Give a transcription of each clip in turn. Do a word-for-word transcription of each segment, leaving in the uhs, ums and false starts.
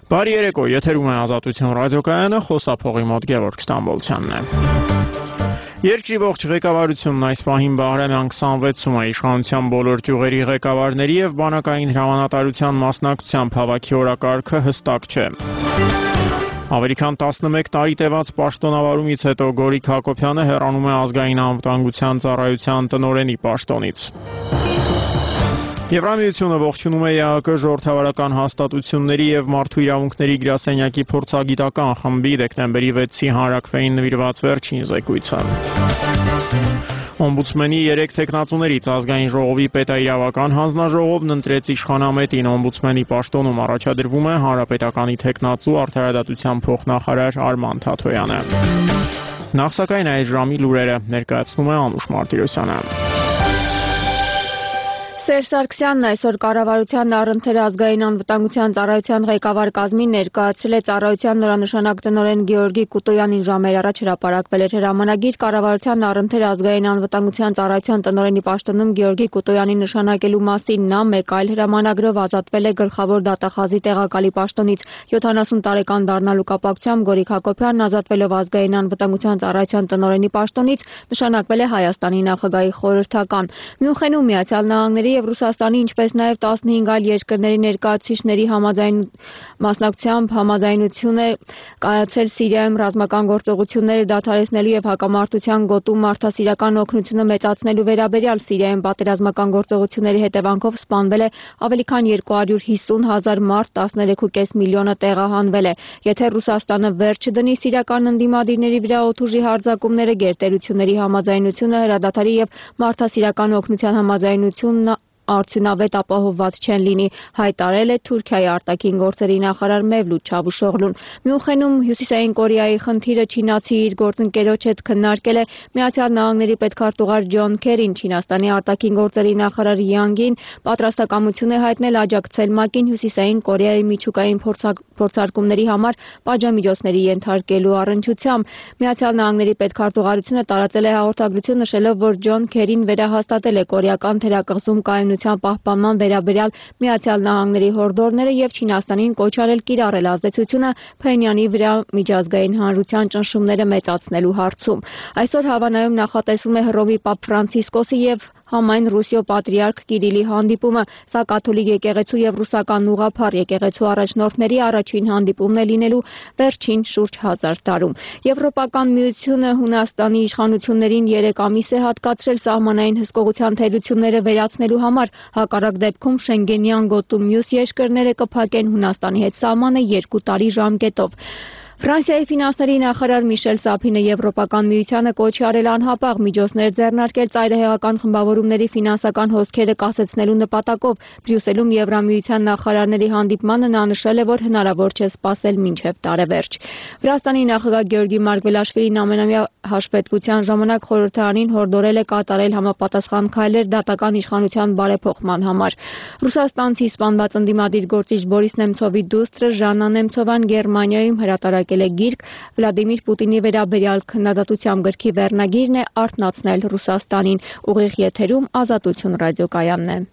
Բարի երեկո, եթերում է Ազատություն ռադիոկայանը, խոսափողի մոտ Գևորգ Ստամբոլցյանն է։ Երկրի ողջ ղեկավարությունն այս պահին Բահրամյան քսանվեցում է իշխանության բոլոր ճյուղերի ղեկավարների եւ բանակային հրամանատարության մասնակցությամբ հավաքի օրակարգը հստակ չէ։ Ավելի քան տասնմեկ տարի տևած պաշտոնավարումից հետո Գորիկ Հակոբյանը հեռանում է ազգային անվտանգության ծառայության տնօրենի պաշտոնից։ Եվրամիությունը ողջունում է ԵԱՀԿ ժողովրդավարական հաստատությունների եւ մարդու իրավունքների գրասենյակի փորձագիտական խմբի դեկտեմբերի վեցի հանրաքվեին նվիրված վերջին զեկույցը։ Օմբուդսմենի երեք թեկնածուներից ազգային ժողովի պետաիրավական հանձնաժողովն ընտրեց իշխանամետին օմբուդսմենի պաշտոնում առաջադրվում է հանրապետականի թեկնածու արդարադատության փոխնախարար Արման Թաթոյանը։ Նախ սակայն այս ժամի լուրերը ներկայացնում է Անուշ Մարտիրոսյանը։ Սերժ Սարգսյանն այսօր կառավարության առընթեր ազգային անվտանգության ծառայության ղեկավար կազմին ներկայացրել է ծառայության նորանշանակ տնօրեն Գեորգի Կուտոյանին ժամեր առաջ հրապարակվել էր հրամանագիր կառավարության առընթեր ազգային անվտանգության ծառայության տնօրենի պաշտոնում Գեորգի Կուտոյանի նշանակելու մասին նա մեկ այլ հրամանագրով ազատվել է գլխավոր դատախազի տեղակալի պաշտոնից յոթանասուն տարեկան դառնալու կապակցությամբ Գորիկ Հակոբյանն ազատվելով ազգային անվտանգության ծառայության տնօրենի պաշտոնից նշանակվել է Հայաստանի նախագահի խորհրդական։ Մյունխենում Միացյալ Նահանգների եւ Ռուսաստանի, ինչպես նաեւ տասնհինգ այլ երկրների ներկայացուցիչների համաձայն մասնակցությամբ համաձայնություն է կայացել Սիրիայում ռազմական գործողությունները դադարեցնելու եւ հակամարտության գոտու մարդասիրական օգնությունը մեծացնելու վերաբերյալ Սիրիայում պատերազմական գործողությունների հետևանքով սպանվել է ավելի քան երկու հարյուր հիսուն հազար մարդ, տասներեք ու կես միլիոնը տեղահանվել է։ Եթե Ռուսաստանը վերջ չդնի սիրիական ընդդիմադիրների վրա օդուժի հարձակումները, գերտերությունների համաձայնությունը, հրադադարի եւ մարդասիրական օգնության համաձայնությունն արդյունավետ ապահովված չեն լինի, հայտարարել է Թուրքիայի արտաքին գործերի նախարար Մևլութ Չավուշօղլուն։ Մյունխենում Հյուսիսային Կորեայի խնդիրը չինացի իր գործընկերոջ հետ քննարկել է Միացյալ Նահանգների պետքարտուղար Ջոն Քերին, Չինաստանի արտաքին գործերի նախարար Յանգին պատրաստակամություն է հայտնել աջակցել ՄԱԿ-ին Հյուսիսային Կորեայի միջուկային փորձարկումների համար պատժամիջոցների ենթարկելու առնչությամբ։ Միացյալ Նահանգների պետքարտուղարությունը տարածել է հաղորդագրություն նշելով, որ Ջոն Քերին վերահաստատել է կորեական թերակղզում կայունության պահպանման վերաբերյալ Միացյալ Նահանգների հորդորները եւ Չինաստանին կոչ արել կիրառել ազդեցությունը Փենյանի վրա միջազգային հանրության ճնշումները մեծացնելու հարցում։ Այսօր Հավանայում նախատեսվում է Հռոմի Պապ Ֆրանցիսկոսի եւ համայն Ռուսիո պատրիարք Կիրիլի հանդիպումը, սա կաթոլիկ եկեղեցու եւ ռուսական ուղղափառ եկեղեցու առաջնորդների առաջին հանդիպումն է լինելու վերջին շուրջ հազար տարում։ Եվրոպական միությունը Հունաստանի իշխանություններին երեք ամիս է հատկացրել սահմանային հսկողության թերությունները վերացնելու համար, հակառակ դեպքում Շենգենյան գոտու մյուս երկրները կփակեն Հունաստանի հետ սահմանը երկու տարի ժամկետով։ Ֆրանսիայի ֆինանսների նախարար Միշել Սափինը Եվրոպական միությանը կոչ է արել անհապաղ միջոցներ ձեռնարկել ծայրահեղական խմբավորումների ֆինանսական հոսքերը կասեցնելու նպատակով։ Բրյուսելում Եվրամիության նախարարների հանդիպմանը նա նշել է, որ հնարավոր չէ սպասել մինչև տարեվերջ։ Վրաստանի նախագահ Գեորգի Մարգվելաշվիլին ամենամյա հաշվետվության ժամանակ խորհրդարանին հորդորել է կատարել համապատասխան քայլեր դատական իշխանության բարեփոխման համար։ Ռուսաստանցի սպանված ընդդիմադիր գործիչ Բորիս Նեմցովի դուստրը Ժաննա Նեմցովան Գերմանիայում հրատարակել է գիրք Վլադիմիր Պուտինի վերաբերյալ քննադատությամբ գրքի վերնագիրն է «Արթնացնել Ռուսաստանին»։ Ուղիղ եթերում Ազատություն ռադիոկայանն է։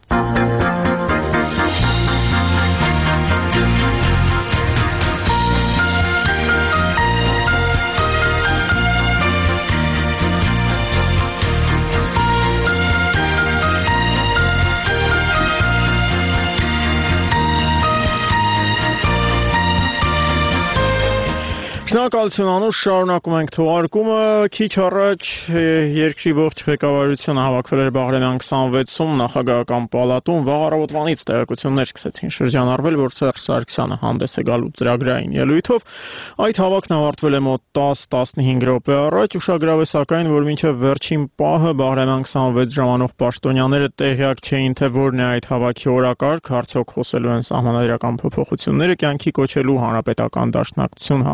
Շնորհակալություն Անուշ, շարունակում ենք թողարկումը։ Քիչ առաջ երկրի ողջ ղեկավարությունը հավաքվել էր Բահրամյան քսանվեցում նախագահական պալատում, վաղ առավոտվանից տեղեկություններ սկսեցին շրջանառվել, որ Սերժ Սարգսյանը հանդես է գալու ծրագրային ելույթով։ Այդ հավաքն ավարտվել է մոտ տաս-տասնհինգ րոպե առաջ, ուշագրավ է սակայն, որ մինչև վերջին պահը Բահրամյան քսանվեց ժամանող պաշտոնյաները տեղյակ չէին, թե որն է այդ հավաքի օրակարգ, արդյոք խոսելու են սահմանադրական փոփոխությունները կյանքի կոչելու, հանրապետական դաշնակցություն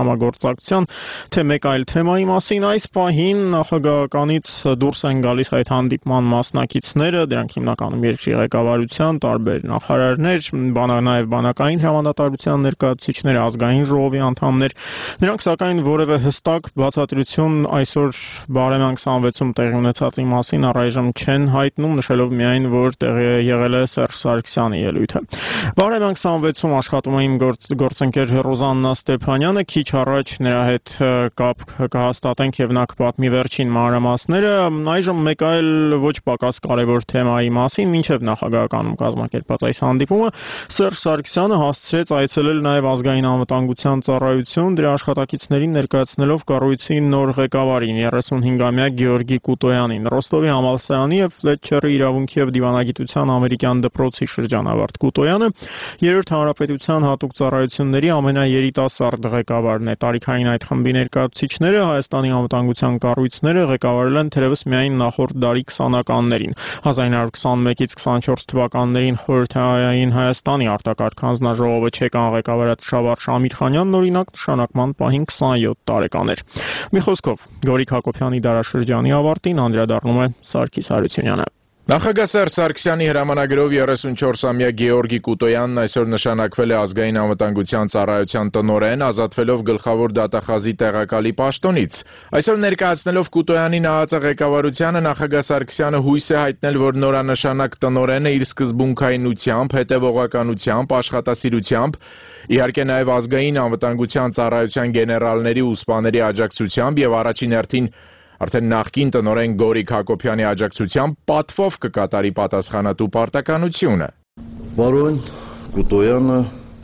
համագործակցության, թե մեկ այլ թեմայի մասին։ Այս պահին նախագահականից դուրս են գալիս այդ հանդիպման մասնակիցները, դրանք հիմնականում երկրի ղեկավարության տարբեր նախարարներ, նաև բանակային հրամանատարության ներկայացուցիչներ, ազգային ժողովի անդամներ։ Նրանք սակայն որևէ հստակ բացատրություն այսօր Բահրեյան քսանվեցում տեղի ունեցածի մասին առայժմ չեն հայտնում, նշելով միայն, որ տեղի եղել է Սերժ Սարգսյանի ելույթը։ Բահրեյան քսանվեցում աշխատում է իմ գործընկեր Ռոզաննա Ստեփանյանը, քիչ առաջ նրա հետ կապ կհաստատենք եւ նա կպատմի վերջին մանրամասները։ Այժմ մեկ այլ ոչ պակաս կարևոր թեմայի մասին, մինչեւ նախագահականում կազմակերպած այս հանդիպումը Սերժ Սարգսյանը հասցրեց այցելել նաև ազգային անվտանգության ծառայություն, դրա աշխատակիցներին ներկայացնելով կառույցի նոր ղեկավարին երեսունհինգամյա Գեորգի Կուտոյանին։ Ռոստովի համալսարանի եւ Ֆլետչերի իրավունքի եւ դիվանագիտության ամերիկյան դպրոցի շրջանավարտ Կուտոյանը երրորդ հանրապետության հատուկ ծառայությունների ամենաերիտասարդ ղեկավարն է։ Տարիքային այդ խմբի ներկայացուցիչները Հայաստանի անվտանգության կառույցները ղեկավարել են թերևս միայն նախորդ դարի քսանականներին։ հազար նույն հարյուր քսանմեկից քսանչորս թվականներին խորհրդային Հայաստանի արտակարգ հանձնաժողովը ՉԵԿ-ն ղեկավարած Շավարժ Ամիրխանյանն օրինակ նշանակման պահին քսանյոթ տարեկան էր։ Մի խոսքով, Գորիկ Հակոբյանի դարաշրջանի ավարտին անդրադառնում է Սարգիս Հարությունյանը։ Նախագահ Սերժ Սարգսյանի հրամանագրով երեսունչորսամյա Գեորգի Կուտոյանն այսօր նշանակվել է ազգային անվտանգության ծառայության տնօրեն, ազատվելով գլխավոր դատախազի տեղակալի պաշտոնից։ Այսօր ներկայացնելով Կուտոյանին ԱԱԾ ղեկավարությանը նախագահ Սարգսյանը հույս է հայտնել, որ նորանշանակ տնօրենը իր սկզբունքայնությամբ, հետևողականությամբ, աշխատասիրությամբ, իհարկե նաև ազգային անվտանգության ծառայության գեներալների ու սպաների աջակցությամբ եւ առաջին հերթին արդեն նախկին տնօրեն Գորիկ Հակոբյանի աջակցությամբ պատվով կկատարի պատասխանատու պարտականությունը։ Պարոն Կուտոյանը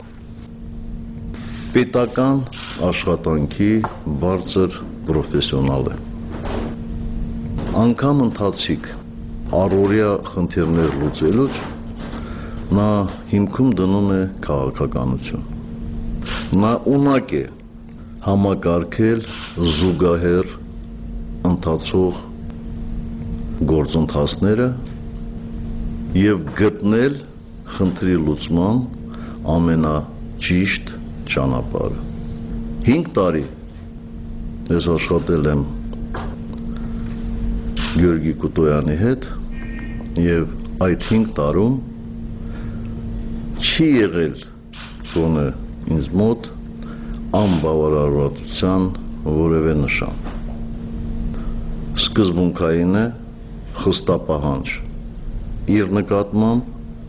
պետական աշխատանքի բարձր պրոֆեսիոնալ է։ Անգամ ընթացիկ առօրյա խնդիրներ լուծելուց նա հիմքում դնում է քաղաքականություն։ Նա ունակ է համակարգել զուգահեռ ընթացող գործընթացները եւ գտնել խնդրի լուծման ամենաճիշտ ճանապարհը։ հինգ տարի ես աշխատել եմ Գեորգի Կուտոյանի հետ եւ այդ հինգ տարում չի եղել գոնե ինձ մոտ անբավարարվածության որևէ նշան։ Սկզբունքային է, խստապահանջ իր նկատմամբ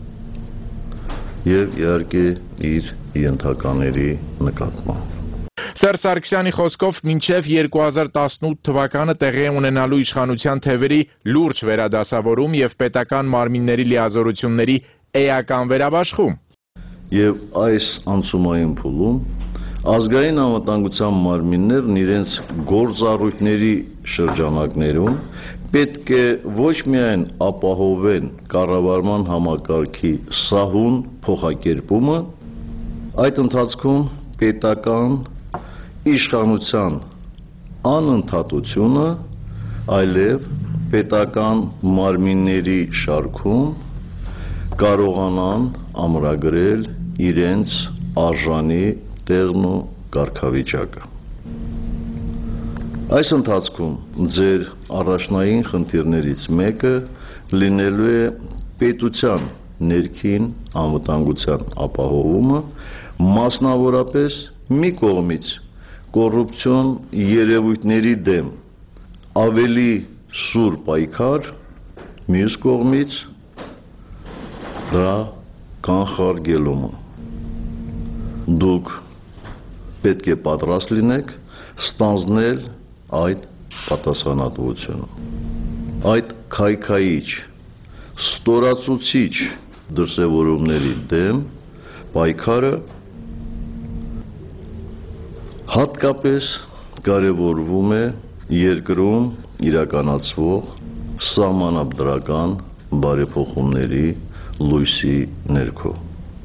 եւ իհարկե իր ենթակաների նկատմամբ։ Սերժ Սարգսյանի խոսքով մինչև երկու հազար տասնութ թվականը տեղի ունենալու իշխանության թևերի լուրջ վերադասավորում եւ պետական մարմինների լիազորությունների էական վերաբաշխում։ Եվ այս անցումային փուլում ազգային անվտանգության մարմիններն իրենց գործառույթների շրջանակներում պետք է ոչ միայն ապահովեն կառավարման համակարգի սահուն փոխակերպումը, այդ ընթացքում պետական իշխանության անընդհատությունը, այլև պետական մարմինների շարքում կարողանան ամրագրել իրենց արժանի տեղն ու կարգավիճակը։ Այս ընթացքում ձեր առաջնային խնդիրներից մեկը լինելու է պետության ներքին անվտանգության ապահովումը, մասնավորապես մի կողմից կոռուպցիոն երևույթների դեմ ավելի սուր պայքար, մյուս կողմից դրա կանխարգելումը։ Դուք պետք է պատրաստ լինեք ստանձնել այդ պատասխանատվությունը։ Այդ քայքայիչ, ստորացուցիչ դրսևորումների դեմ պայքարը հատկապես կարևորվում է երկրում իրականացվող սահմանադրական բարեփոխումների լույսի ներքո։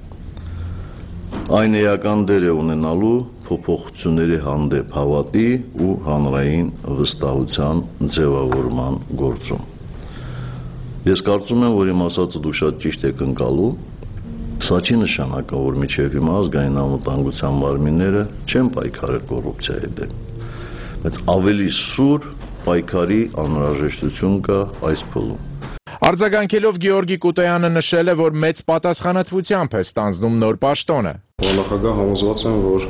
Այն էական դեր է ունենալու փոփոխությունների հանդեպ հավատի ու հանրային վստահության ձևավորման գործում։ Ես կարծում եմ, որ իմ ասածը դուք շատ ճիշտ եք ընկալում։ Սա չի նշանակա, որ միջև հիմա ազգային անվտանգության մարմինները չեն պայքարել կոռուպցիայի դեմ, բայց ավելի սուր պայքարի անհրաժեշտություն կա այս փուլում։ Արձագանքելով Գեորգի Կուտոյանը նշել է, որ մեծ պատասխանատվությամբ է ստանձնում նոր պաշտոնը։ Նախագահ համոզված եմ, որ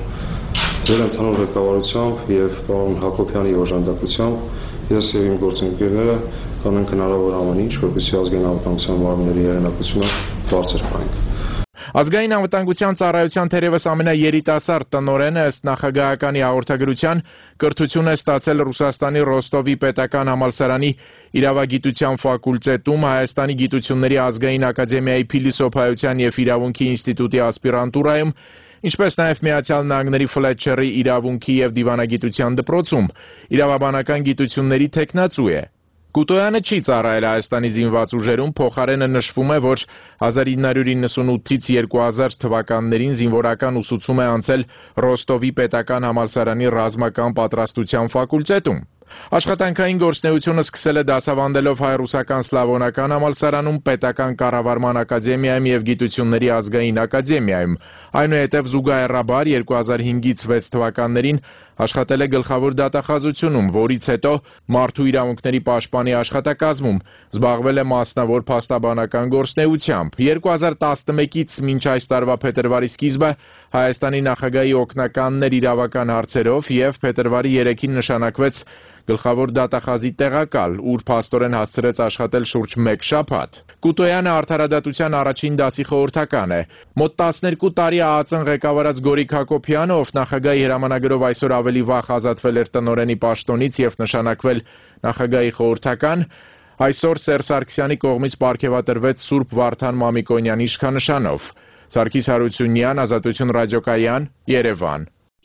ձեր ընդհանուր ղեկավարությամբ եւ պարոն Հակոբյանի օժանդակությամբ ես եւ իմ գործընկերները կանենք հնարավոր ամեն ինչ, որպեսզի ազգային անվտանգության մարմինների հեղինակությունը բարձր պահենք։ Ազգային անվտանգության ծառայության թերևս ամենաերիտասարդ տնօրենը ըստ նախագահականի հաղորդագրության կրթություն է ստացել Ռուսաստանի Ռոստովի պետական համալսարանի իրավագիտության ֆակուլտետում, Հայաստանի գիտությունների ազգային ակադեմիայի փիլիսոփայության եւ իրավունքի ինստիտուտի ասպիրանտուրայում, ինչպես նաև Միացյալ Նահանգների Ֆլետչերի իրավունքի եւ դիվանագիտության դպրոցում իրավաբանական գիտությունների թեկնածու է։ Կուտոյանը չի ծառայել Հայաստանի զինված ուժերում, փոխարենը նշվում է, որ հազար ինը հարյուր իննսունութից երկու հազար թվականներին զինվորական ուսուցում է անցել Ռոստովի պետական համալսարանի ռազմական պատրաստության ֆակուլտետում։ Աշխատանքային գործունեությունը սկսել է դասավանդելով հայ-ռուսական սլավոնական համալսարանում, պետական կառավարման ակադեմիայում եւ գիտությունների ազգային ակադեմիայում։ Այնուհետև զուգահեռաբար երկու հազար հինգից վեց թվականներին աշխատել է գլխավոր դատախազությունում, որից հետո մարդու իրավունքների պաշտպանի աշխատակազմում, զբաղվել է մասնավոր փաստաբանական գործունեությամբ։ երկու հազար տասնմեկից մինչ այս տարվա փետրվարի սկիզբը Հայաստանի նախագահի օգնականն էր իրավական հարցերով եւ փետրվարի երեքին նշանակվեց գլխավոր դատախազի տեղակալ, ուր փաստորեն հասցրեց աշխատել շուրջ մեկ շաբաթ։ Կուտոյանը արդարադատության առաջին դասի խորհրդական է։ Մոտ տասներկու տարի ԱԱԾ-ն ղեկավարած Գորիկ Հակոբյանը, ով նախագահի հրամանագրով այսօր ավելի վաղ ազատվել էր տնօրենի պաշտոնից եւ նշանակվել նախագահի խորհրդական, այսօր Սերժ Սարգսյանի կողմից պարգևատրվեց Սուրբ Վարդան Մամիկոնյանի իշխանանշանով։ Սարգիս Հարությունյան, Ազատություն ռադիոկայան, Երևան։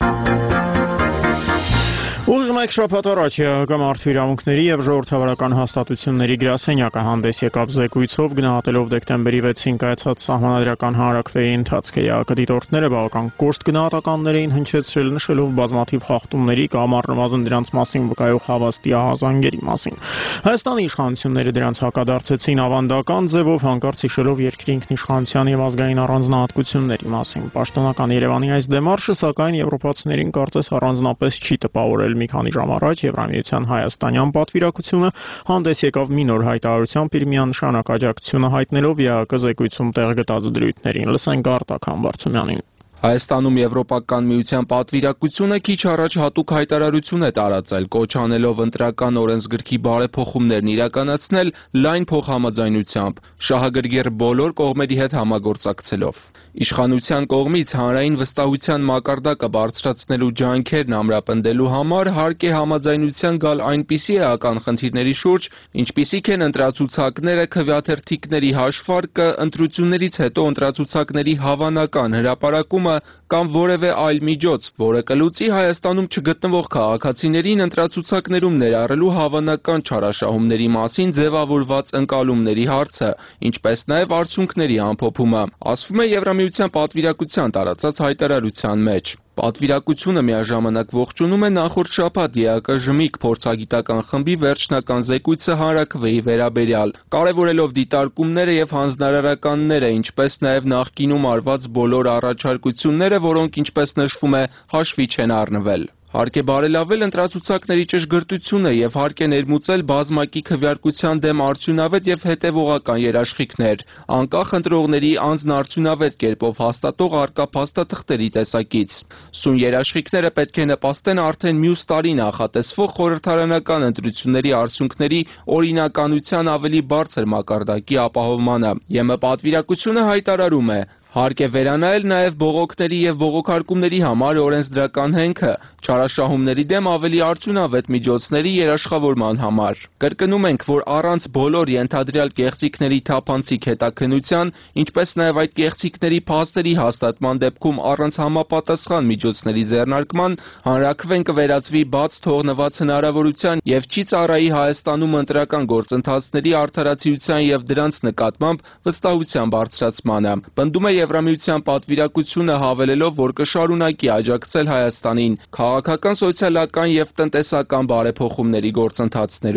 Ուղիղ մեկ շաբաթ առաջ ԵԱՀԿ մարդու իրավունքների եւ ժողովրդավարական հաստատությունների գրասենյակը հանդես եկավ զեկույցով, գնահատելով դեկտեմբերի վեցին կայացած սահմանադրական հանրաքվեի ընթացքը։ ԵԱՀԿ դիտորդները բավական կոշտ գնահատականներ էին հնչեցրել, նշելով բազմաթիվ խախտումների կամ առնվազն դրանց մասին վկայող հավաստի ահազանգերի մասին։ Հայաստանի իշխանությունները դրանց հակադարձեցին ավանդական ձևով, հանկարծ հիշելով երկրի ինքնիշխանության եւ ազգային առանձնահատկությունների մասին։ Պաշտոնական Երևանի այս դեմարշը, սակայն, եվրոպացիներին կարծես առանձնապես չի տպավորել։ Մի քանի ժամ առաջ Եվրամիության հայաստանյան պատվիրակությունը հանդես եկավ մի նոր հայտարարությամբ իր միանշանակ աջակցությունը հայտնելով ԵԱՀԿ զեկույցում տեղ գտած դրույթներին։ Լսենք Արտակ Համբարձումյանին։ Հայաստանում Եվրոպական միության պատվիրակությունը քիչ առաջ հատուկ հայտարարություն է տարածել, կոչ անելով ընտրական օրենսգրքի բարեփոխումներն իրականացնել լայն փոխհամաձայնությամբ, շահագրգիռ բոլոր կողմերի հետ համագործակցելով։ Իշխանության կողմից հանրային վստահության մակարդակը բարձրացնելու ջանքերն ամրապնդելու համար հարկ է համաձայնության գալ այնպիսի էական խնդիրների շուրջ, ինչպիսիք են ընտրացուցակները, քվեաթերթիկների հաշվարկը, ընտրություններից հետո ընտրացուցակների հավանական հրապարակումը կամ որևէ այլ միջոց, որը կլուծի Հայաստանում չգտնվող քաղաքացիներին ընտրացուցակներում ներառելու հավանական չարաշահումների մասին ձևավորված ընկալումների հարցը, ինչպես նաև արդյունքների ամփոփումը, ասվում է Եվրամիության պատվիրակության տարածած հայտարարության մեջ։ Պատվիրակությունը միաժամանակ ողջունում է նախորդ շաբաթ ԵԱՀԿ ԺՄԻԿ փորձագիտական խմբի վերջնական զեկույցը հանրաքվեի վերաբերյալ, կարևորելով դիտարկումները եւ հանձնարարականները, ինչպես նաեւ նախկինում արված բոլոր առաջարկությունները, որոնք, ինչպես նշվում է, հաշվի չեն առնվել։ Հարկ է բարելավել ընտրացուցակների ճշգրտությունը եւ հարկ է ներմուծել բազմակի քվեարկության դեմ արդյունավետ եւ հետեւողական երաշխիքներ, անկախ ընտրողների անձնարդյունավետ կերպով հաստատող առկա փաստաթղթերի տեսակից։ Սույն երաշխիքները պետք է նպաստեն արդեն մյուս տարի նախատեսվող խորհրդարանական ընտրությունների արդյունքների օրինականության ավելի բարձր մակարդակի ապահովմանը։ ԵՄ պատվիրակությունը հայտարարում է. Հարկ է վերանայել նաև բողոքների եւ բողոքարկումների համար օրենսդրական հենքը, չարաշահումների դեմ ավելի արդյունավետ միջոցների երաշխավորման համար։ Կրկնում ենք, որ առանց բոլոր ենթադրյալ կեղծիքների թափանցիկ հետաքննության, ինչպես նաև այդ կեղծիքների փաստերի հաստատման դեպքում առանց համապատասխան միջոցների ձեռնարկման, հանրաքվեն կվերածվի բաց թողնված հնարավորության եւ չի ծառայի Հայաստանում ընտրական գործընթացների արդարացիության եւ դրանց նկատմամբ վստահության բարձրացմանը։ Պնդում է Եվրամիության պատվիրակությունը հավելելով, որ կշարունակի աջակցել Հայաստանին քաղաքական, սոցիալական եւ տնտեսական բարեփոխումների գործընթացներում։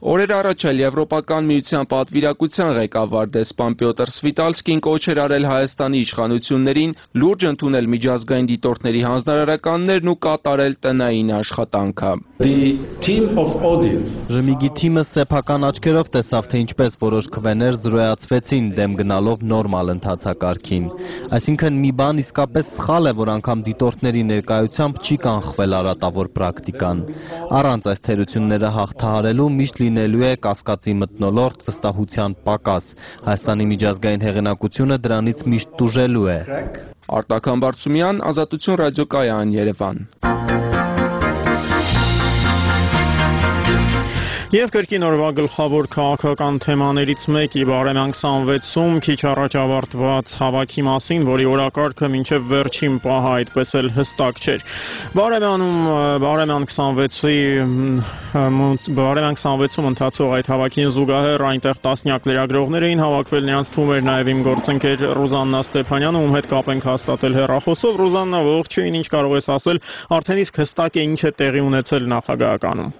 Օրեր առաջ էլ Եվրոպական միության պատվիրակության ղեկավար դեսպան Պյոտր Սվիտալսկին կոչ էր արել Հայաստանի իշխանություններին լուրջ ընդունել միջազգային դիտորդների հանձնարարականներն ու կատարել տնային աշխատանքը։ Ժմիգի թիմը սեփական աչքերով տեսավ, թե ինչպես որոշ քվեներ զրոյացվեցին դեմ գնալով նորմալ ընթացակարգին։ Այսինքն մի բան իսկապես սխալ է, որ անգամ դիտորդների ներկայությամբ չի կանխվել արատավոր պրակտիկան։ Առանց այս թերությունները հաղթահարելու միշտ լինելու է կասկածի մթնոլորտ, վստահության պակաս։ Հայաստանի միջազգային հեղինակությունը դրանից միշտ տուժելու է։ Արտակ Բարսումյան, Ազատություն ռադիոկայան, Երևան։ Եվ կրկին օրվա գլխավոր քաղաքական թեմաներից մեկի Բարեմյանք հիսունվեցում քիչ առաջ ավարտված հավաքի մասին, որի օրակարգը մինչև վերջին պահը այդպես էլ հստակ չէր։ Բարեմյանում Բարեմյանք հիսունվեցի Բարեմյանք հիսունվեցում ընթացող այդ հավաքին զուգահեռ այնտեղ տասնյակ լրագրողներ էին հավաքվել, նրանց թվում էր նաև իմ գործընկեր Ռուզաննա Ստեփանյանը, ում հետ կապ ենք հաստատել հեռախոսով։ Ռուզաննա, ողջույն, ինչ կարող ես ասել, արդեն իսկ հստակ է ինչ է տեղի ունեցել նախագահականում։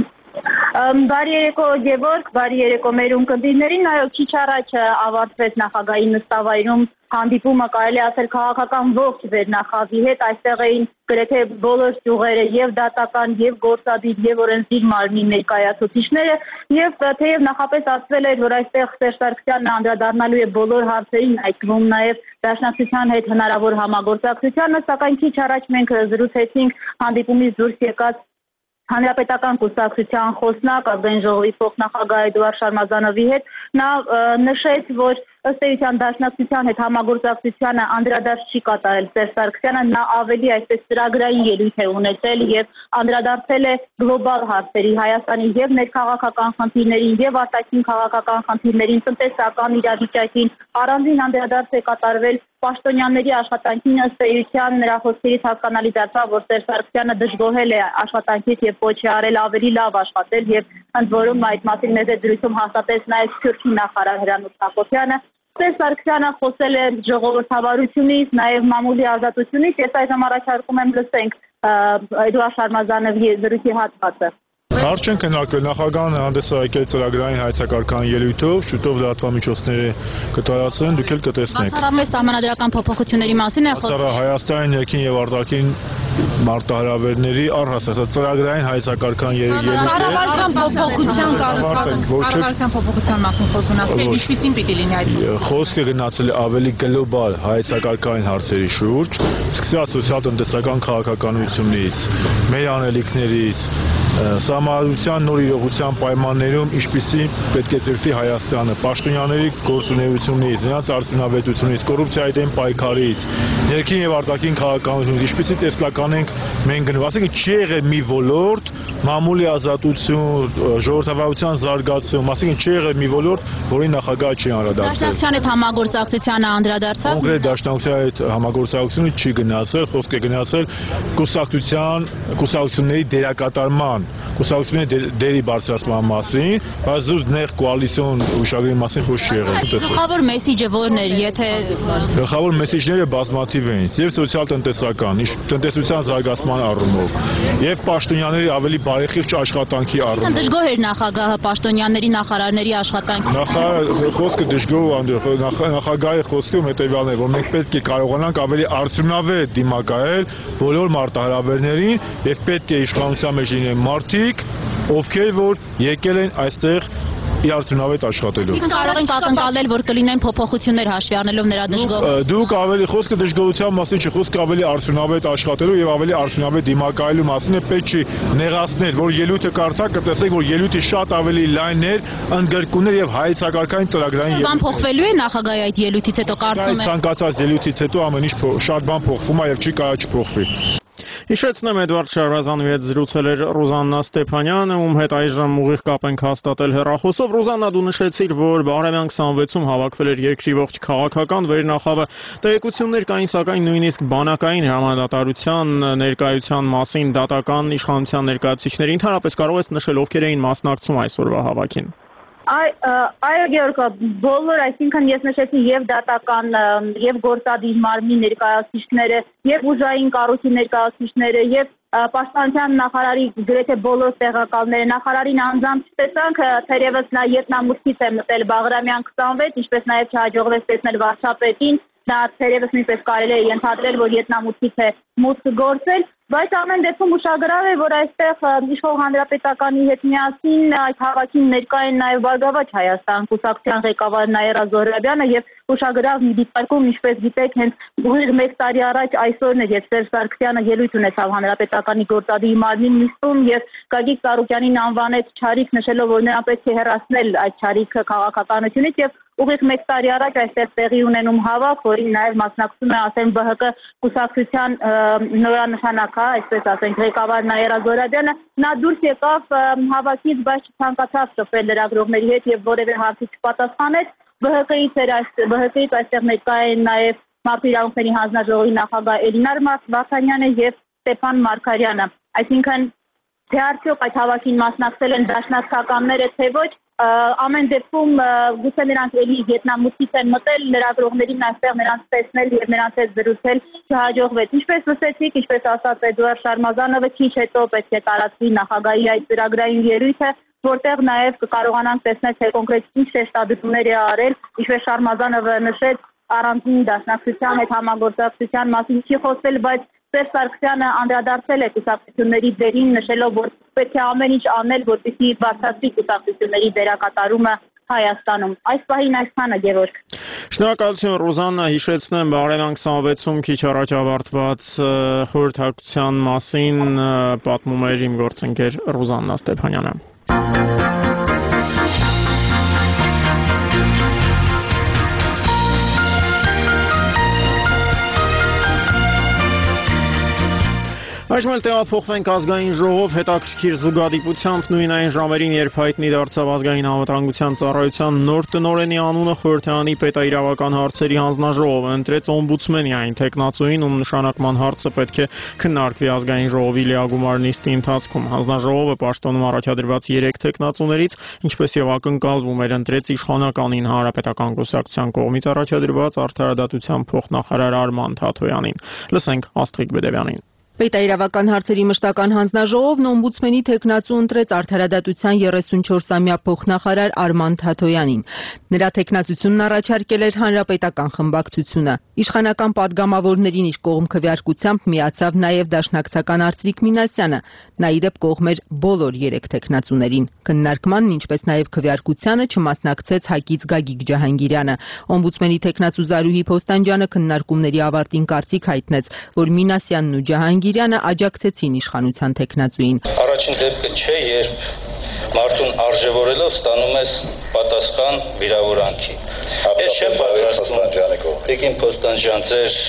Բարի երեկո Գևորգ, բարի երեկո մեր ունկնդիրներին, այո, քիչ առաջ ավարտվեց նախագահի նստավայրում հանդիպումը, կարելի ասել քաղաքական ողջ վերնախավի հետ, այստեղ էին գրեթե բոլոր ճյուղերը եւ դատական, եւ գործադիր, եւ օրենսդիր մարմնի ներկայացուցիչները, եւ թեև նախապես ասվել էր, որ այստեղ Սերժ Սարգսյանն անդրադառնալու է բոլոր հարցերին, այդ թվում նաեւ Դաշնակցության հետ հնարավոր համագործակցությանը, սակայն քիչ առաջ մենք զրուցեցինք հանդիպումից դուրս եկած Հանրապետական կուսակցության խոսնակ ազգային ժողովի փոխնախագահ Էդուարդ Շարմազանովի հետ, նա նշեց, որ ըստ էության Դաշնակցության հետ համագործակցությանը անդրադարձ չի կատարել Սերժ Սարգսյանը, նա ավելի այսպես ծրագրային ելույթ է ունեցել եւ անդրադարձել է գլոբալ հարցերի, Հայաստանի եւ ներքաղաքական խնդիրներին եւ արտաքին քաղաքական խնդիրներին, տնտեսական իրավիճակին, առանձին անդրադարձ է կատարվել Պաշտոնյաների աշխատանքին, ըստ էության նրա խոսքերից հասկանալի դարձավ, որ Սերժ Սարգսյանը դժգոհել է աշխատանքից եւ կոչ է արել ավելի լավ աշխատել եւ ընդ որում այդ մասին մեծ դրույթում հաստատեց նաեւ Սփյուռքի նախարար Հրանոց Հակոբյանը։ Սերժ Սարգսյանը խոսել է ժողովրդավարությունից, նաեւ մամուլի ազատությունից, ես այժմ առաջարկում եմ լսենք Էդուարդ Շարմազանովի զրույցի հատվածը։ Հարց չեն քննարկվել, նախագահան հանդես է եկել ծրագրային հայեցակարգային ելույթով, շուտով լրատվամիջոցները կտարածեն, դուք էլ կտեսնեք։ Բացառապես սահմանադրական փոփոխությունների մասին է խոսքը։ Հայաստանի ներքին եւ արտաքին մարտահրավերների առհասարակ ծրագրային հայեցակարգային ելույթ։ Կառավարության փոփոխության կառավարության փոփոխության մասին խոսունացել, ինչպիսին պիտի լինի այդ։ Խոսքը գնացել է ավելի գլոբալ հայեցակարգային հարցերի շուրջ, սկսած սոցիալ-տնտեսական քաղաքականությունից, մեր անելիքներից, Սահմանադրության նոր իրողության պայմաններում ինչպիսի պետք է ձգտի Հայաստանը, պաշտոնյաների գործունեությունից, նրանց արդյունավետությունից, կոռուպցիայի դեմ պայքարից, ներքին եւ արտաքին քաղաքականությունից, ինչպիսի տեսլական ենք մենք գնում, ասենք չի եղել մի ոլորտ, մամուլի ազատություն, ժողովրդավարության զարգացում, ասենք չի եղել մի ոլորտ, որի նախագահը չի անդրադարձել։ Դաշնակցության հետ համագործակցությանը անդրադարձավ։ Կոնկրետ Դաշնակցության հետ համագործակցությունը չի գնացել, խոսք է գնացել կուսակցության, կուսակցությունների դերակատարման կուսակցությունների դերի բարձրացման մասին, բայց զուտ նեղ կոալիցիոն ուշագրի մասին խոսք չի եղել։ Գլխավոր մեսիջը որն էր, եթե Գլխավոր մեսիջները բազմաթիվ էին, եւ սոցիալ-տնտեսական, տնտեսության զարգացման առումով, եւ պաշտոնյաների ավելի բարեխիղճ աշխատանքի առումով։ Դժգոհ էր նախագահը պաշտոնյաների նախարարների աշխատանքի։ Նախարար խոսքը դժգոհ ու նախագահի խոսքը հետեւյալն է, որ մենք պետք է կարողանանք ավելի արդյունավետ դիմակայել բոլոր մարտահրավերներին եւ պետք է իշխանության մեջ լինեն մարդիկ, ովքեր որ եկել են այստեղ իր արդյունավետ աշխատելով։ Իսկ կարող ենք ակնկալել, որ կլինեն փոփոխություններ հաշվի առնելով նրա դժգոհությունը։ Դուք ավելի խոսքը դժգոհության մասին չի, խոսքը ավելի արդյունավետ աշխատելու եւ ավելի արդյունավետ դիմակայելու մասին է, պետք չի նեղացնել, որ ելույթը կարդա, կտեսեք, որ ելույթը շատ ավելի լայն էր, ընդգրկուն էր եւ հայեցակարգային ծրագրային ելույթ։ Բան փոխվելու է նախագահի այդ ելույթից հետո կարծում եք։ Ցանկացած ելույթից հետո ամեն ինչ շատ բան փոխվում է եւ չի կարա չփոխվի։ Հիշեցնեմ Էդուարդ Շարմազանովի հետ զրուցել էր Ռուզաննա Ստեփանյանը, ում հետ այժմ ուղիղ կապ ենք հաստատել հեռախոսով։ Ռուզաննա, դու նշեցիր, որ Բարեմյանք հիսունվեցում հավաքվել էր երկրի ողջ քաղաքական վերնախավը։ Տեղեկություններ կային, սակայն նույնիսկ բանակային հրամանատարության ներկայության մասին դատական իշխանության ներկայացուցիչների ընդհանրապես կարող ես նշել ովքեր էին մասնակցում այսօրվա հավաքին։ Այո Գեորգ, բոլոր, այսինքն ես նշեցի եւ դատական եւ գործադիր մարմնի ներկայացուցիչները, եւ ուժային կառույցի ներկայացուցիչները, եւ Պաշտպանության նախարարի գրեթե բոլոր տեղակալները նախարարին անձամբ չտեսանք, թերևս նա ետնամուտքից է մտել Բաղրամյան քսանվեց, ինչպես նաև չհաջողվեց տեսնել վարչապետին, նա թերևս նույնպես կարելի է ենթադրել, որ ետնամուտքից է մուտք գործել, բայց ամեն դեպքում ուշագրավ է, որ այստեղ իշխող հանրապետականի հետ միասին այդ հավաքին ներկա են նաև Բարգավաճ Հայաստան կուսակցության ղեկավար Նաիրա Զոհրաբյանը եւ ուշագրավ մի դիտարկում, ինչպես գիտեք, հենց ուղիղ մեկ տարի առաջ այսօրն էր, երբ Սերժ Սարգսյանը ելույթ ունեցավ հանրապետականի գործադի մարմնի նիստում եւ Գագիկ Ծառուկյանին անվանեց չարիք, նշելով, որ նրան պետք է հեռացնել այդ չարիքը քաղաքականությունից եւ ուղիղ մեկ տարի առաջ այստեղ տեղի ունենում հավաք, որին նաև մասնակցում է ասեն ԲՀԿ կուսակցության նորանշանակ, այսպես ասենք, ղեկավար Նաիրա Զոհրաբյանը, նա դուրս եկավ հավաքից, բայց չցանկացավ շփվել լրագրողների հետ եւ որևէ հարցի չպատասխանեց։ ԲՀԿ-ից էր այս ԲՀԿ-ից այստեղ ներկա են նաև Մարդու իրավունքների հանձնաժողովի նախագահ Էլինար Վարդանյանը եւ Ստեփան Մարգարյանը։ Այսինքն, թե արդյոք այդ հավաքին մասնակցել են դաշնակցականները, թե ոչ, ամեն դեպքում գուցե նրանք էլի ետնամուտքից են մտել, լրագրողներին այստեղ նրանց տեսնել եւ նրանց հետ զրուցել չհաջողվեց։ Ինչպես լսեցիք, ինչպես ասաց Էդուարդ Շարմազանովը, քիչ հետո պետք է տարածվի նախագահի այդ ծրագրային ելույթը, որտեղ նաև կկարողանանք տեսնել, թե կոնկրետ ինչ շեշտադրումներ է արել, ինչպես Շարմազանովը նշեց, առանձին դաշնակցության հետ համագործակցության մասին չի խոսել, բայց Սերժ Սարգսյանը անդրադարձել է կուսակցությունների դերին, նշելով, որ պետք է ամեն ինչ անել, որպեսզի բարձրացվի կուսակցությունների դերակատարումը Հայաստանում։ Այս պահին այսքանը, Գևորգ։ Շնորհակալություն, Ռուզաննա, հիշեցնեմ Բաղրամյան քսանվեցում քիչ առաջ ավարտված խորհրդակցության մասին պատմում էր իմ գործընկեր Ռուզաննա Ստեփանյանը։ Այժմ էլ տեղափոխվենք ազգային ժողով հետաքրքիր զուգադիպությամբ նույն այն ժամերին, երբ հայտնի դարձավ ազգային անվտանգության ծառայության նոր տնօրենի անունը, խորհրդարանի պետաիրավական հարցերի հանձնաժողովը ընտրեց օմբուդսմենի այն թեկնածուին, ում նշանակման հարցը պետք է քննարկվի ազգային ժողովի լիագումար նիստի ընթացքում։ Հանձնաժողովը պաշտոնում առաջադրված երեք թեկնածուներից, ինչպես եւ ակնկալվում էր, ընտրեց իշխանականին Հանրապետական կուսակցության կողմից առաջադրված արդարադատության փոխնախարար Արման Թաթոյանին։ Լսենք Աստղիկ Բեդևյանին։ Պետաիրավական հարցերի մշտական հանձնաժողովն օմբուդսմենի թեկնածու ընտրեց արդարադատության երեսունչորսամյա փոխնախարար Արման Թաթոյանին։ Նրա թեկնածությունն առաջարկել էր հանրապետական խմբակցությունը։ Իշխանական падգամավորներին իր կողմ քվեարկությամբ միացավ նաև դաշնակցական Արծվիկ Մինասյանը։ Նա ի դեպ կողմ էր բոլոր երեք թեկնածուներին։ Քննարկմանն, ինչպես նաև քվեարկությանը չմասնակցեց ՀԱԿ-ից Գագիկ Ջահանգիրյանը։ Օմբուդսմենի թեկնածու Զարուհի Փոստանջյանը քննարկումների ավարտին կարծիք հայտնեց, որ Մինասյանն ու Ջահանգիրյանը աջակցեցին իշխանության թեկնածուին։ Առաջին դեպքը չէ, երբ մարդուն արժևորելով ստանում ես պատասխան վիրավորանքի։ Ես չեմ պատրաստվում Տիկին Փոստանջյան ձեր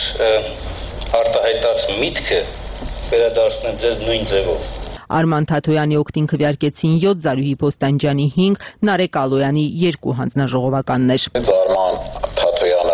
արտահայտած միտքը վերադարձնեմ ձեզ նույն ձևով։ Արման Թաթոյանի օգտին քվեարկեցին յոթ, Զարուհի Փոստանջյանի հինգ, Նարեկ Ալոյանի երկու հանձնաժողովականներ։ Արման Թաթոյանը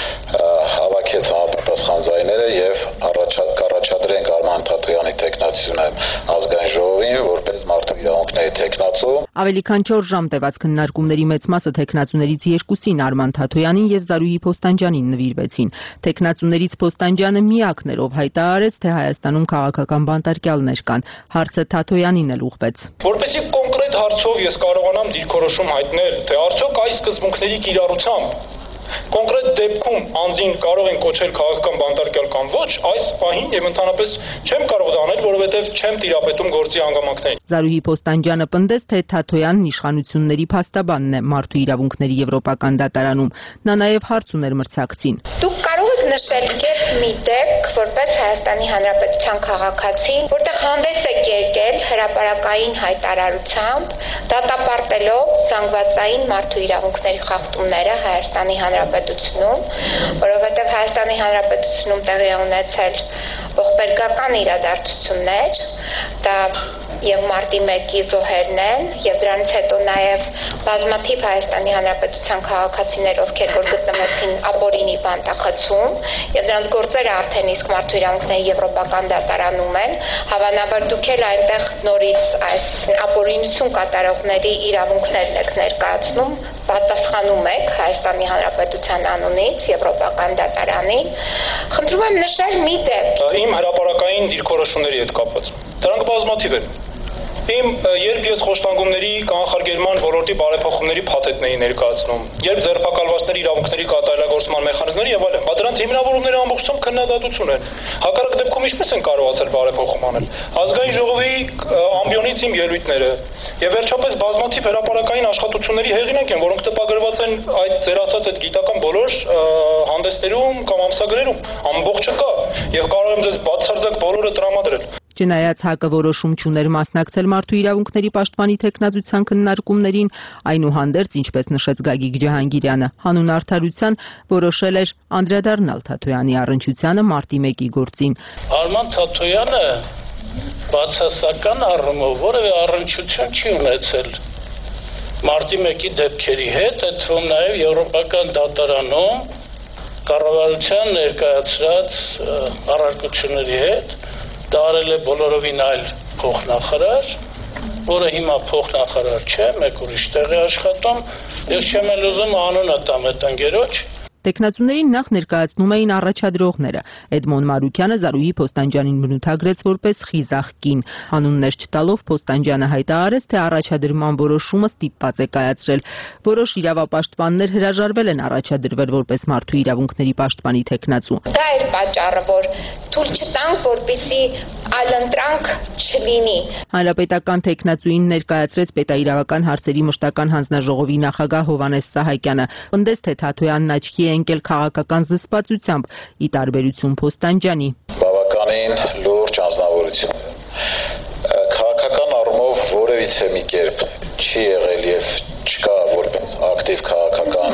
հավաքեց համապատասխան ձայները եւ առաջադրենք Արման Թաթոյանի թեկնածությունը ազգային ժողովին որպես մարդու իրավունքների թեկնածու։ Ավելի քան չորս ժամ տևած քննարկումների մեծ մասը թեկնածուներից երկուսին Արման Թաթոյանին եւ Զարուհի Փոստանջյանին նվիրվեցին։ Թեկնածուներից Փոստանջյանը միակն էր, ով հայտարարեց, թե Հայաստանում քաղաքական բանտարկյալներ կան։ Հարցը Թաթոյանին էլ ուղղվեց։ Որպեսզի կոնկրետ հարցով ես կարողանամ դիրքորոշում հայտնել, թե արդյոք այս սկզբունքների կիրառությամբ կոնկրետ դեպքում անձին կարող են կոչել քաղաքական բանտարկյալ կամ ոչ, այս պահին եւ ընդհանրապես չեմ կարող դա անել, որովհետեւ չեմ տիրապետում գործի հանգամանքներին։ Զարուհի Փոստանջյանը պնդեց, թե Թաթոյանն իշխանությունների փաստաբանն է Մարդու իրավունքների եվրոպական դատարանում։ Նա նաեւ հարց ուներ մրցակցին։ Դուք կարող եք նշել կերպ մի դեպք, որպես Հայաստանի Հանրապետության քաղաքացի, որտեղ հանդես եք եկել հրապարակային հայտարարությամբ, դատապարտելով զանգվածային մարդու իրավունքների խախտումները Հայաստանի Հանրապետությունում, որովհետև Հայաստանի Հանրապետությունում տեղի ունեցել ողբերգական իրադարձություններ, դա եւ մարտի մեկի զոհերն են, եւ դրանից հետո նաեւ բազմաթիվ Հայաստանի Հանրապետության քաղաքացիներ, ովքեր որ գտնվեցին ապօրինի բանտախցում, եւ դրանց գործերը արդեն իսկ Մարդու իրավունքների եվրոպական դատարանում են, հավանաբար դուք էլ այնտեղ նորից այս ապօրինություն կատարողների իրավունքներն եք ներկայացնում, պատասխանում եք Հայաստանի Հանրապետության անունից Եվրոպական դատարանին։ Խնդրում եմ նշել մի դեպք։ Իմ հրապարակային դիրքորոշումների հետ կապված։ Դրանք բազմաթիվ են։ Իմ երբ ես խոշտանգումների կանխարգելման ոլորտի բարեփոխումների փաթեթն էի ներկայացնում, երբ ձերբակալվածների իրավունքների կատարելագործման մեխանիզմների եւ այլն, դրանց հիմնավորումները ամբողջությամբ քննադատություն են։ Հակառակ դեպքում ինչպես են կարողացել բարեփոխում անել։ Ազգային ժողովի ամբիոնից իմ ելույթները եւ վերջապես բազմաթիվ հրապարակային աշխատությունների հեղինակ են, որոնք տպագրված են այդ ձեր ասած այդ գիտական բոլոր հանդեսներում կամ ամսագրերում։ Ամբողջը կա եւ կարող եմ ձեզ բացարձակ բոլորը տրամադրել։ Չնայած ՀԱԿ-ը որոշում չուներ մասնակցել մարդու իրավունքների պաշտպանի թեկնածության քննարկումներին, այնուհանդերձ, ինչպես նշեց Գագիկ Ջահանգիրյանը, հանուն արդարության որոշել էր անդրադառնալ Թաթոյանի առնչությանը մարտի մեկի գործին։ Արման Թաթոյանը բացասական առումով որևէ առնչություն չի ունեցել մարտի մեկի դեպքերի հետ, այդ թվում նաև Եվրոպական դատարանում կառավարության ներկայացրած առարկությունների հետ։ Դա արել է բոլորովին այլ փոխնախարար, որը հիմա փոխնախարար չէ, մեկ ուրիշ տեղ է աշխատում, ես չեմ էլ ուզում անունը տամ այդ ընկերոջ։ Տեխնացուներին նախ ներկայացնում էին առաջադրողները։ Էդմոն Մարուկյանը Զարուհի Փոստանջյանին բնութագրեց որպես խիզախ կին։ Անուններ չտալով Փոստանջյանը հայտարարեց, թե առաջադրման որոշումը ստիպված է կայացրել։ Որոշ իրավապաշտպաններ հրաժարվել են առաջադրվել որպես մարդու իրավունքների պաշտպանի թեկնածու։ Դա էր պատճառը, որ թույլ չտանք, որպեսզի այլընտրանք չլինի։ Հանրապետական թեկնածուին ներկայացրեց պետաիրավական հարցերի մշտական հանձնաժողովի նախագահ Հովհաննես Սահակյանը։ Պնդեց, թե Թաթոյանն աչքի է ընկել քաղաքական զսպվածությամբ, ի տարբերություն Փոստանջյանի։ Բավականին լուրջ անձնավորություն է։ Քաղաքական առումով որևիցե մի կերպ չի եղել եւ չկա որպես ակտիվ քաղաքական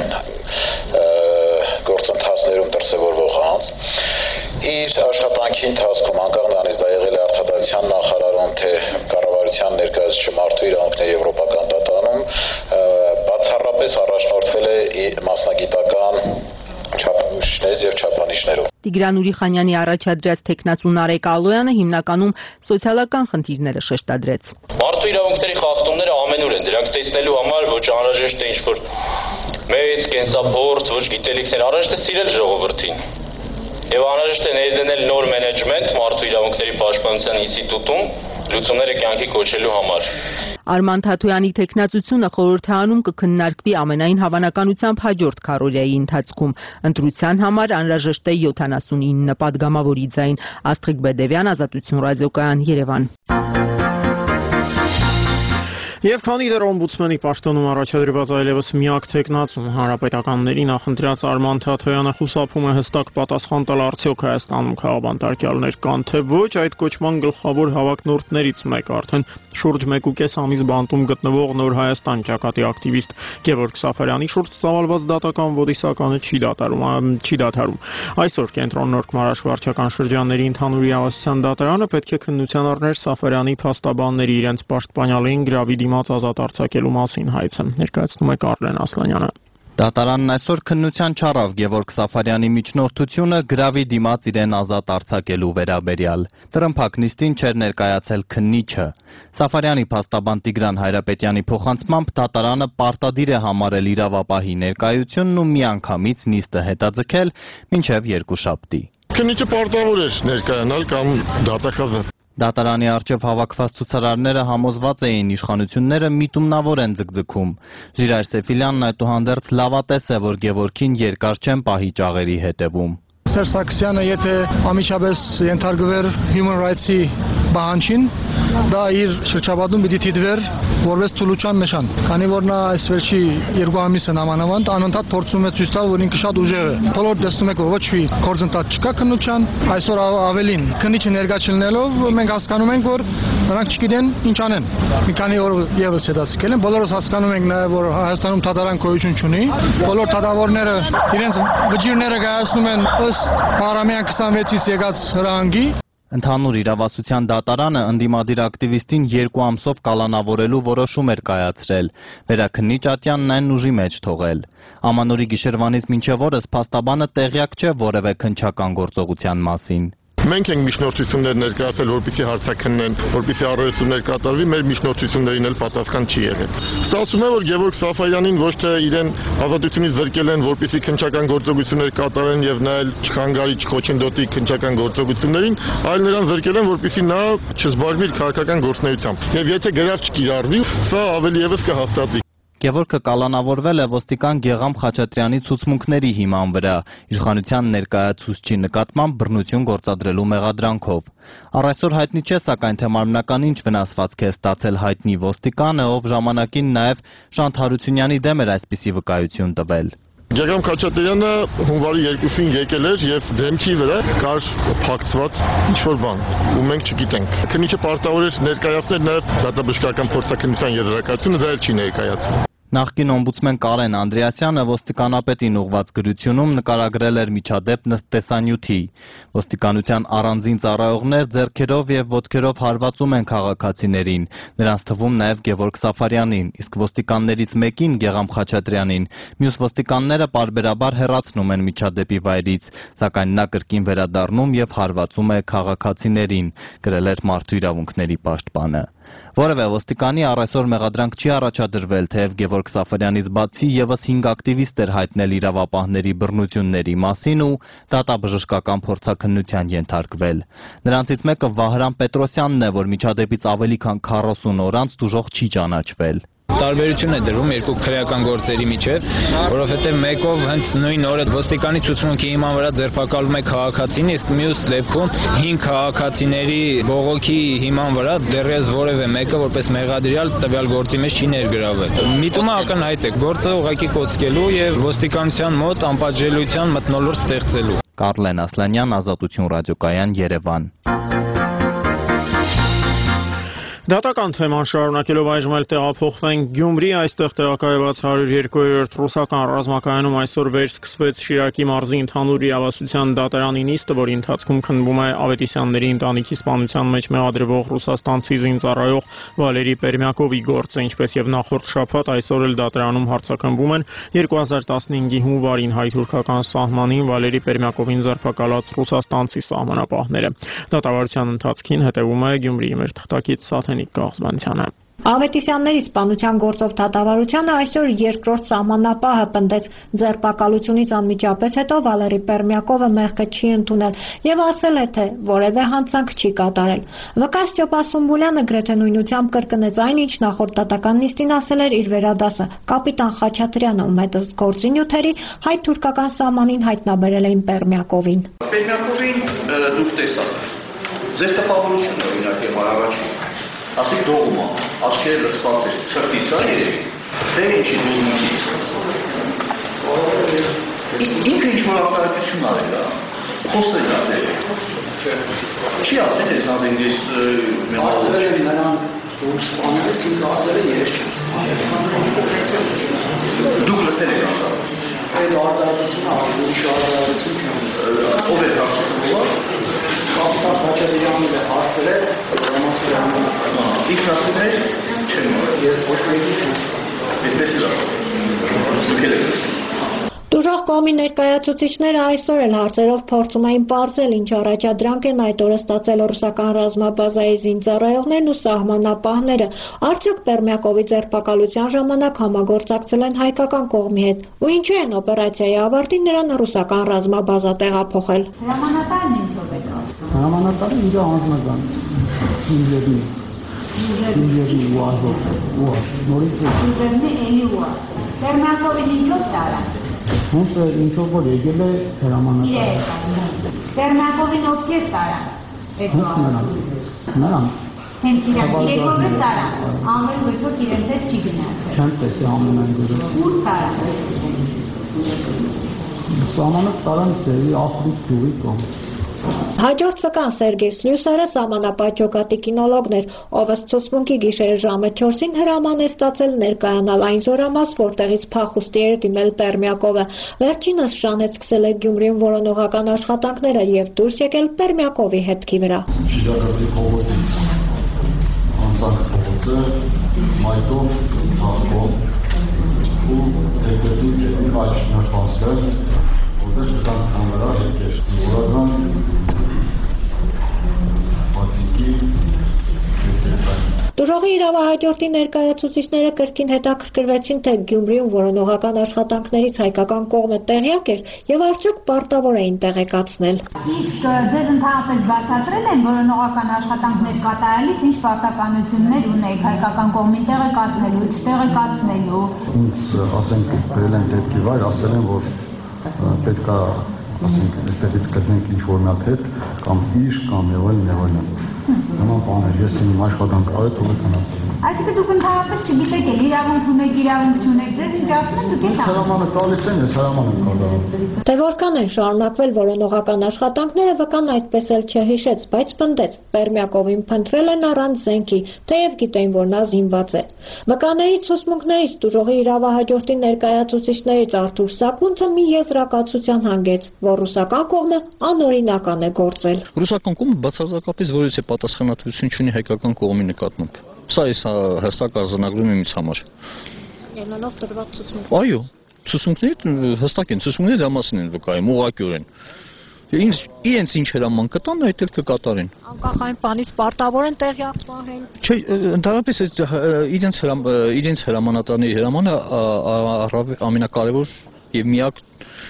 գործընթացներում դրսևորվող անձ։ Իր աշխատանքի ընթացքում անկախ նրանից դա եղել է արտադրության նախարարում, թե կառավարության ներկայացուցիչ մարդու իրավունքների Եվրոպական դատարանում, բացառապես առաջնորդվել է մասնագիտական չափանիշներից եւ չափանիշներով։ Տիգրան Ուրիխանյանի առաջադրած թեկնածու Նարեկ Ալոյանը հիմնականում սոցիալական խնդիրները շեշտադրեց։ Մարդու իրավունքների խախտումները ամենուր են, դրանք տեսնելու համար ոչ անհրաժեշտ է ինչ-որ մեծ կենսափորձ, ոչ գիտելիքներ, անհրաժեշտ է սիրել ժողովրդին։ Եվ անհրաժեշտ է ներդնել նոր մենեջմենտ մարդու իրավունքների պաշտպանության ինստիտուտում լուծումները կյանքի կոչելու համար։ Արման Թաթոյանի թեկնածությունը խորհրդարանում կքննարկվի ամենայն հավանականությամբ հաջորդ քառօրյայի ընթացքում։ Ընտրության համար անհրաժեշտ է յոթանասունինը պատգամավորի ձայն։ Աստղիկ Բեդևյան, Ազատություն ռադիոկայան, Երևան։ Եվ քանի դեռ օմբուդսմենի պաշտոնում առաջադրված այլևս միակ թեկնածուն հանրապետականների նախընտրած Արման Թաթոյանը խուսափում է հստակ պատասխան տալ արդյոք Հայաստանում քաղաքաբանտարկյալներ կան թե ոչ, այդ կոչման գլխավոր հավակնորդներից մեկը արդեն շուրջ մեկ ու կես ամիս բանտում գտնվող Նոր Հայաստան ճակատի ակտիվիստ Գևորգ Սաֆարյանի շուրջ ծավալված դատական ոդիսականը չի դադարում, չի դադարում։ Այսօր Կենտրոն Նորք Մարաշ վարչական շրջանների ընդհանուր իրավասության դատարանը պետք է քննության առներ Սաֆարյանի փաստաբանների իրենց պաշտպանյալին գրավի դիմաց ազատ արձակելու մասին հայցը, ներկայացնում է Կարլեն Ասլանյանը։ Դատարանն այսօր քննության չառավ Գևորգ Սաֆարյանի միջնորդությունը գրավի դիմաց իրեն ազատ արձակելու վերաբերյալ։ Տրմփակ նիստին չէր ներկայացել քննիչը։ Սաֆարյանի փաստաբան Տիգրան Հայրապետյանի փոխանցմամբ դատարանը պարտադիր է համարել իրավապահի ներկայությունն ու միանգամից նիստը հետաձգել մինչև երկուշաբթի։ Քննիչը պարտավոր էր ներկայանալ կամ դատախազը։ Դատարանի առջև հավաքված ցուցարարները համոզված էին իշխանությունները միտումնավոր են ձգձգում։ Ժիրայր Սեֆիլյանն այդուհանդերձ լավատես է, որ Գևորգին երկար չեն պահի ճաղերի հետևում։ Սերժ Սարգսյանը եթե ամիջապես ենթարկվեր Human Rights-ի պահանջին, դա իր շրջապատում պիտի դիտվեր որպես թուլության նշան, քանի որ նա այս վերջի երկու ամիսը նամանավանդ անընդհատ փորձում է ցույց տալ, որ ինքը շատ ուժեղ է։ Բոլոր տեսնում եք, որ ոչ մի գործընթաց չկա քննության, այսօր ավելին քննիչը ներկա չլինելով մենք հասկանում ենք, որ նրանք չգիտեն ինչ անեն։ Մի քանի օր եւս հետաձգել են, բոլորս հասկանում ենք նաեւ, որ Հայաստանում դատարան գոյություն չունի, բոլոր դատավորները իրենց վճիրները կայացնում են Հարամյան քսանվեցից եկած հրահանգի։ Ընդհանուր իրավասության դատարանը ընդդիմադիր ակտիվիստին երկու ամսով կալանավորելու որոշում էր կայացրել, վերաքննիչ Ատյանն այն ուժի մեջ թողել։ Ամանորի գիշերվանից մինչև օրս փաստաբանը տեղյակ չէ որևէ քննչական գործողության մասին։ Մենք ենք միջնորդություններ ներկայացել, որպեսզի հարցաքննեն, որպեսզի առերեսումներ կատարվի, մեր միջնորդություններին էլ պատասխան չի եղել։ Ստացվում է, որ Գևորգ Սաֆարյանին ոչ թե իրեն ազատությունից զրկել են, որպեսզի քննչական գործողություններ կատարեն եւ նա էլ չխանգարի, չխոչընդոտի քննչական գործողություններին, այլ նրան զրկել են, որպեսզի նա չզբաղվի քաղաքական գործունեությամբ։ Եվ եթե գրավ չկիրառվի, սա ավելի եւս կհաստատվի։ Գևորգը կալանավորվել է ոստիկան Գեգամ Խաչատրյանի ցուցմունքների հիման վրա, իշխանության ներկայացուցչի նկատմամբ բռնություն գործադրելու մեղադրանքով։ Առ այսօր հայտնի չէ, սակայն թե մարմնական ինչ վնասվածք է ստացել հայտնի ոստիկանը, ով ժամանակին նաև Շանթ Հարությունյանի դեմ էր այսպիսի վկայություն տվել։ Գեգամ Խաչատրյանը հունվարի երկուսին եկել էր եւ դեմքի վրա կար փակցված ինչ-որ բան, ու մենք չգիտենք։ Քննիչը պարտավոր էր ներկայացնել նաեւ դատաբժշկական փորձաքննության եզրակացությունը, դա էլ չի ներկայացել։ Նախկին օմբուդսմեն Կարեն Անդրեասյանը ոստիկանապետին ուղված գրությունում նկարագրել էր միջադեպ տեսանյութի։ Ոստիկանության առանձին ծառայողներ ձեռքերով եւ ոտքերով հարվածում են քաղաքացիներին, նրանց թվում նաեւ Գևորգ Սաֆարյանին, իսկ ոստիկաններից մեկին Գեգամ Խաչատրյանին, մյուս ոստիկանները պարբերաբար հեռացնում են միջադեպի վայրից, սակայն նա կրկին վերադառնում եւ հարվածում է քաղաքացիներին, գրել էր Մարդու իրավունքների պաշտպանը։ Որևէ ոստիկանի առ այսօր մեղադրանք չի առաջադրվել, թեև Գևորգ Սաֆարյանից բացի եւս հինգ ակտիվիստ էր հայտնել իրավապահների բռնությունների մասին ու դատաբժշկական փորձաքննության ենթարկվել։ Նրանցից մեկը Վահրամ Պետրոսյանն է, որ միջադեպից ավելի քան քառասուն օր անց դժոխք չի ճանաչվել։ Տարբերություն է դրվում երկու քրեական գործերի միջև, որովհետև մեկով հենց նույն օրը ոստիկանի ցուցմունքի հիման վրա ձերբակալվում է քաղաքացին, իսկ մյուս դեպքում հինգ քաղաքացիների բողոքի հիման վրա դեռևս որևէ մեկը որպես մեղադրյալ տվյալ գործի մեջ չի ներգրավել։ Միտումը ակնհայտ է, գործը ուղղակի կոծկելու եւ ոստիկանության մոտ անպատժելիության մթնոլորտ ստեղծելու։ Կարլեն Ասլանյան, Ազատություն ռադիոկայան, Երևան։ Դատական թեման շարունակելով այժմ էլ տեղափոխվենք Գյումրի, այստեղ տեղակայված հարյուր երկու-րդ ռուսական ռազմակայանում այսօր վերսկսվեց Շիրակի մարզի ընդհանուր իրավասության դատարանի նիստը, որի ընթացքում քննվում է Ավետիսյանների ընտանիքի սպանության մեջ մեղադրվող ռուսաստանցի զինծառայող Վալերի Պերմյակովի գործը, ինչպես եւ նախորդ շաբաթ, այսօր էլ դատարանում հարցաքննվում են երկու հազար տասնհինգի հունվարին հայ-թուրքական սահմանին Վալերի Պերմյակովին ձերբակալած ռուսաստանցի սահմանապահները։ Դատավարության ընթացքին հետևում է Գյումրիի մեր թղթակից Կաղզմանցյանը։ Ավետիսյանների սպանության գործով դատավարությանը այսօր երկրորդ սահմանապահը պնդեց ձերբակալությունից անմիջապես հետո Վալերի Պերմյակովը մեղքը չի ընդունել եւ ասել է, թե որևէ հանցանք չի կատարել։ Վկա Ստյոպա Սումբուլյանը գրեթե նույնությամբ կրկնեց այն, ինչ նախորդ դատական նիստին ասել էր իր վերադասը կապիտան Խաչատրյանը, ում հետ ըստ գործի նյութերի հայ-թուրքական սահմանին հայտնաբերել էին Պերմյակովին։ Պերմյակովին դուք տեսաք։ Ձեր տպավորությունը օրինակ եւ առաջին ասիկ դողումը, աչքերը լսված էր, ծրտից է երևի, թե ինչի դոզմունքից։ Ինքը ինչ-որ արտահայտություն արել է, խոսել է ձեր։ Չի ասել ես նադենք ես Աստվել է նրան սպանել, ինքը ասել է ես չեմ սպանել։ Դուք լսել եք անձամբ։ Այդ արտահայտությունը ավելի շարժարություն չեմ լսել։ Ով է հարցնում։ Կապիտան Խաչատրյանն է հարցրել Ռոմասյանը։ Ինքն ասել էր, չեմ մոռանում։ Ես ոչ մեկի չեմ սպանել։ Այդպես էր ասել։ Դուք եք լսել։ Տուժող կողմի ներկայացուցիչները այսօր էլ հարցերով փորձում էին պարզել, ինչ առաջադրանք են այդ օրը ստացել ռուսական ռազմաբազայի զինծառայողներն ու սահմանապահները, արդյոք Պերմյակովի ձերբակալության ժամանակ համագործակցել են հայկական կողմի հետ, ու ինչու են օպերացիայի ավարտին նրան ռուսական ռազմաբազա տեղափոխել։ Հրամանատարն ինչով է կա։ Հրամանատարը իր անձնական ինժեների ինժեների ու ազոտ ու նորից ինժեներն էլի ու Պերմյակովին ինչով տարա։ Հենց ինչով որ եկել է հրամանատարը։ Պերմյակովին ովքեր տարա։ Հենց նրան։ Նրան։ Հենց իրան իրենով է տարա։ Ամեն ոչոք իրենց հետ չի գնացել։ Չեմ տեսել ամենայն դուրս։ Ուր տարա։ Սամանը տարան ծերի Աֆրիկ գյուղի կողմ։ Հաջորդ վկան Սերգեյ Սլյուսարը սահմանապահ ջոկատի կինոլոգն էր, ով ըստ ցուցմունքի գիշերը ժամը չորսին հրաման է ստացել ներկայանալ այն զորամաս, որտեղից փախուստի էր դիմել Պերմյակովը։ Վերջինս շանեց սկսել է Գյումրիում որոնողական աշխատանքները եւ դուրս եկել Պերմյակովի հետքի վրա։ Շիրակացի փողոցից անցանք փողոցը, մայթով, ցախով ու դեպեցի ջերմի աչքնապասը, որտեղ կան ծանրά հետքեր, զինվորական Տուժողի իրավահաջորդի ներկայացուցիչները կրկին հետաքրքրվեցին, թե Գյումրիում որոնողական աշխատանքներից հայկական կողմը տեղյակ էր եւ արդյոք պարտավոր էին տեղեկացնել։ Իսկ ձեզ ընդհանրապես բացատրել են որոնողական աշխատանքներ կատարելիս ինչ պարտականություններ ունեիք հայկական կողմին տեղեկացնելու, չտեղեկացնելու։ Ինձ ասենք բերել են դեպքի վայր, ասել են, որ պետք է ասենք այստեղից գտնենք ինչ-որ մի հետ կամ իր կամ եւ այլն եւ այլն։ Նման բաներ, ես իմ աշխատանք արել թողել քնած։ Այսինքն դուք ընդհանրապես չգիտեք էլ իրավունք ունեք, իրավունք չունեք, ձեզ ինչ ասում են, դուք եք հրամանը տալիս են, ես հրաման եմ կատարում։ Թե որքան են շարունակվել որոնողական աշխատանքները, վկան այդպես էլ չհիշեց, բայց պնդեց, Պերմյակովին փնտրել են առանց զենքի, թեև գիտեին, որ նա զինված է։ Վկաների ցուցմունքներից տուժողի իրավահաջորդի ներկայացուցիչներից Արթուր Սակունցը մի եզրակացության հանգեց, որ ռուսական կողմը անօրինական է գործել։ Ռուսական կողմը բացարձակապես որևէ պատասխանատվություն չունի հայկական կողմի նկատմամբ։ Սա ես հստակ արձանագրում եմ ինձ համար։ Ելնելով տրված ցուցմունքներ։ Այո, ցուցմունքները հստակ են, ցուցմունքները դա մասին են վկայում, ուղղակիորեն։ Ինչ իրենց ինչ հրաման կտան, այդ էլ կկատարեն։ Անկախ այն բանից պարտավոր են տեղյակ պահել։ Չէ, ընդհանրապես իրենց իրենց հրամանատարների հրամանը ամենակարևոր եւ միակ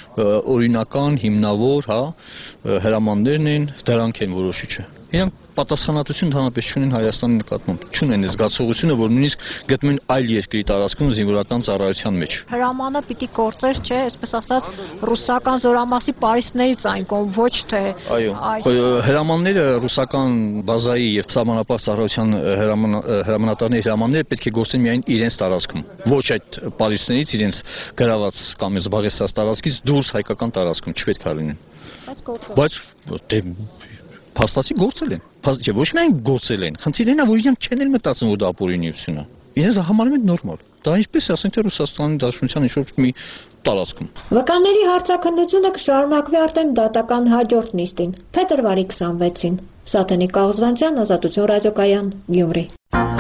օրինական հիմնավոր, հա, հրամաններն են, դրանք են որոշիչը։ Իրանք պատասխանատվություն ընդհանրապես չունեն Հայաստանի նկատմամբ, չունեն այս զգացողությունը, որ նույնիսկ գտնում են այլ երկրի տարածքում զինվորական ծառայության մեջ։ Հրամանը պիտի գործեր, չէ, այսպես ասած, ռուսական զորամասի պարիսպներից այն կողմ, ոչ թե։ Այո, հրամանները ռուսական բազայի եւ սահմանապահ ծառայության հրամանատարների հրամանները պետք է գործեն միայն իրենց տարածքում, ոչ այդ պարիսպներից իրենց գրաված կամ զբաղեցած տարածքից դուրս հայկական տարածքում չպետք է լինեն։ Բայց դե փաստացի գործել են։ Չէ, ոչ միայն գործել են, խնդիրն է, որ իրենք չեն էլ մտածում, որ դա ապօրինություն է։ Իրենց համարում են նորմալ։ Դա ինչպես ասենք թե Ռուսաստանի Դաշնության ինչ-որ մի տարածքում։ Վկաների հարցաքննությունը կշարունակվի արդեն դատական հաջորդ նիստին, փետրվարի քսանվեցին։ Սաթենիկ Աղզվանցյան, Ազատություն ռադիոկայան, Գյումրի։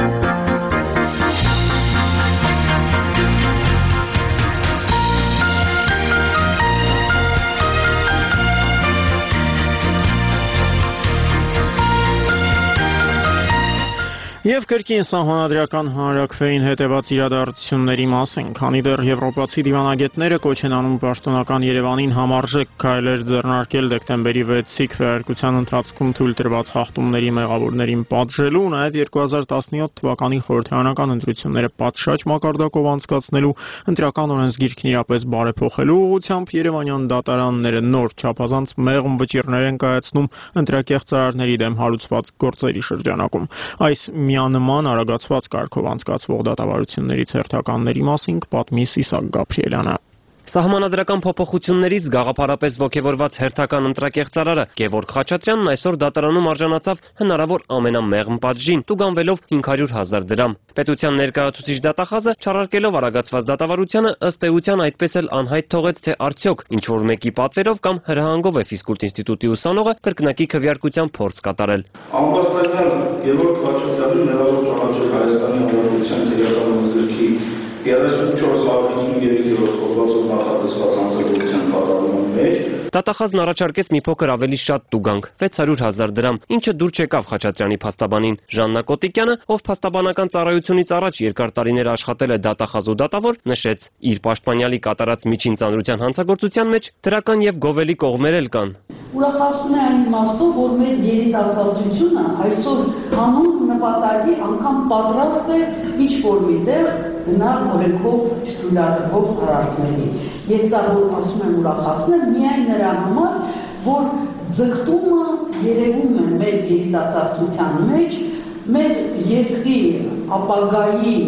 Եվ կրկին սահմանադրական հանրաքվեին հետևած իրադարձությունների մասին, քանի դեռ եվրոպացի դիվանագետները կոչ են անում պաշտոնական Երևանին համարժեք քայլեր ձեռնարկել դեկտեմբերի վեցի քվեարկության ընթացքում թույլ տրված խախտումների մեղավորներին պատժելու, նաև երկու հազար տասնյոթ թվականի խորհրդարանական ընտրությունները պատշաճ մակարդակով անցկացնելու, ընտրական օրենսգիրքն իրապես բարեփոխելու ուղղությամբ երևանյան դատարանները նոր չափազանց մեղմ վճիռներ են կայացնում ընտրակեղծարարների դեմ հարուցված գործերի շրջանակում։ Այս Նման արագացված կարգով անցկացվող դատավարություններից հերթականների մասին կպատմի Սիսակ Գաբրիելյանը։ Սահմանադրական փոփոխություններից գաղափարապես ոգևորված հերթական ընտրակեղծարարը Գևորգ Խաչատրյանն այսօր դատարանում արժանացավ հնարավոր ամենամեղմ պատժին, տուգանվելով հինգ հարյուր հազար դրամ։ Պետության ներկայացուցիչ դատախազը չարարկելով արագացված դատավարությանը ըստ էության այդպես էլ անհայտ թողեց, թե արդյոք ինչ-որ մեկի պատվերով կամ հրահանգով է ֆիզկուլտ ինստիտուտի ուսանողը կրկնակի քվեարկության փորձ կատարել։ Անվաստանյան Գևորգ Խաչատրյանին մեղավոր ճանաչել Հայաստանի Հանրապետության քրեական օրենսգրքի երեսունչորս հարյուրինցինուերորդ հոդվածով նախատեսված հանցագործության կատարման մեջ Դատախազն առաջարկեց մի փոքր ավելի շատ տուգանք՝ վեց հարյուր հազար դրամ, ինչը դուր չեկավ Խաչատրյանի փաստաբանին։ Ժաննա Կոտիկյանը, ով փաստաբանական ծառայությունից առաջ երկար տարիներ աշխատել է դատախազ ու դատավոր, նշեց՝ իր պաշտպանյալի կատարած միջին ծանրության հանցագործության մեջ դրական եւ գովելի կողմեր էլ կան։ Ուրախացնում է այն իմաստով, որ մեր երիտասարդությունը այսօր հանուն նպատակի անգամ պատրաստ է ինչ-որ միտեղ գնալ օրենքով չթույլատրվող արարքների։ Ես դա որ ասում եմ ուրախացնում եմ միայն նրա համար, որ ձգտումը երևում է մեր երիտասարդության մեջ, մեր երկրի ապագայի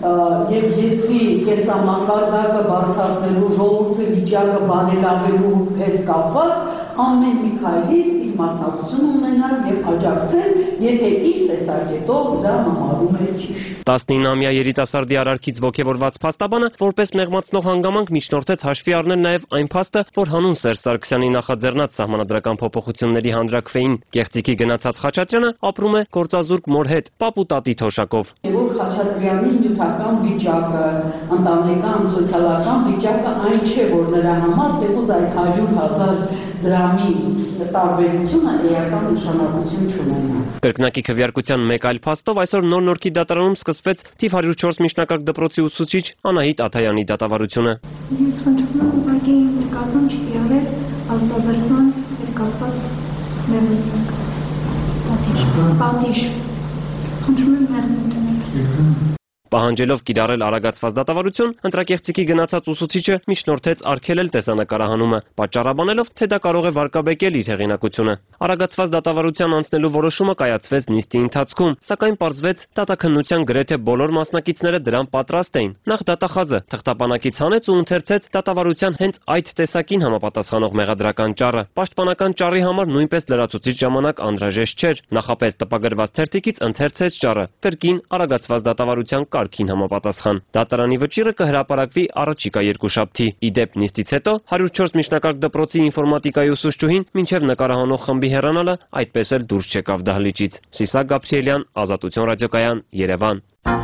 եւ երկրի կենսամակարդակը բարձրացնելու, ժողովրդի վիճակը բարելավելու հետ կապված ամեն մի քայլի իր մասնակցություն ունենալ եւ աջակցել, եթե իր տեսակետով դա համարում է ճիշտ։ տասնինամյա երիտասարդի արարքից ոգևորված փաստաբանը որպես մեղմացնող հանգամանք միջնորդեց հաշվի առնել նաև այն փաստը, որ հանուն Սերժ Սարգսյանի նախաձեռնած սահմանադրական փոփոխությունների հանրաքվեին կեղծիքի գնացած Խաչատրյանը ապրում է գործազուրկ մոր հետ, պապ ու տատի թոշակով։ Գևորգ Խաչատրյանի նյութական վիճակը, ընտանեկան սոցիալական վիճակը այն չէ, որ նրա համար թեկուզ այդ հարյուր հազար դրամի տարբերությունը էական նշանակություն չունենա։ Կրկնակի քվեարկության մեկ այլ փաստով այսօր Նոր Նորքի դատարանում սկսվեց թիվ հարյուր չորս միջնակարգ դպրոցի ուսուցիչ Անահիտ Աթայանի դատավարությունը։ Ես խնդրում եմ ուղղակի նկատում չտիարել ազատազրկման հետ կապված մեղադրանք։ Պատիժ։ Խնդրում եմ մեղադրանք։ Պահանջելով կիրառել արագացված դատավարություն, ընտրակեղծիքի գնացած ուսուցիչը միջնորդեց արգելել տեսանկարահանումը, պատճառաբանելով, թե դա կարող է վարկաբեկել իր հեղինակությունը։ Արագացված դատավարության անցնելու որոշումը կայացվեց նիստի ընթացքում, սակայն պարզվեց դատաքննության գրեթե բոլոր մասնակիցները դրան պատրաստ էին։ Նախ դատախազը թղթապանակից հանեց ու ընթերցեց դատավարության հենց այդ տեսակին համապատասխանող մեղադրական ճառը։ Պաշտպանական ճառի համար նույնպես լրացուցիչ ժամանակ անհրաժեշտ չէր։ Նախապես տպագրված թերթիկից ընթերցեց ճառը, կրկին արագացված դատավարության կարգին համապատասխան։ Դատարանի վճիռը կհրապարակվի առաջիկա երկուշաբթի։ Ի դեպ նիստից հետո հարյուր չորս միջնակարգ դպրոցի ինֆորմատիկայի ուսուցչուհին մինչև նկարահանող խմբի հեռանալը այդպես էլ դուրս չեկավ դահլիճից։ Սիսակ Գաբրիելյան, Ազատություն ռադիոկայան, Երևան։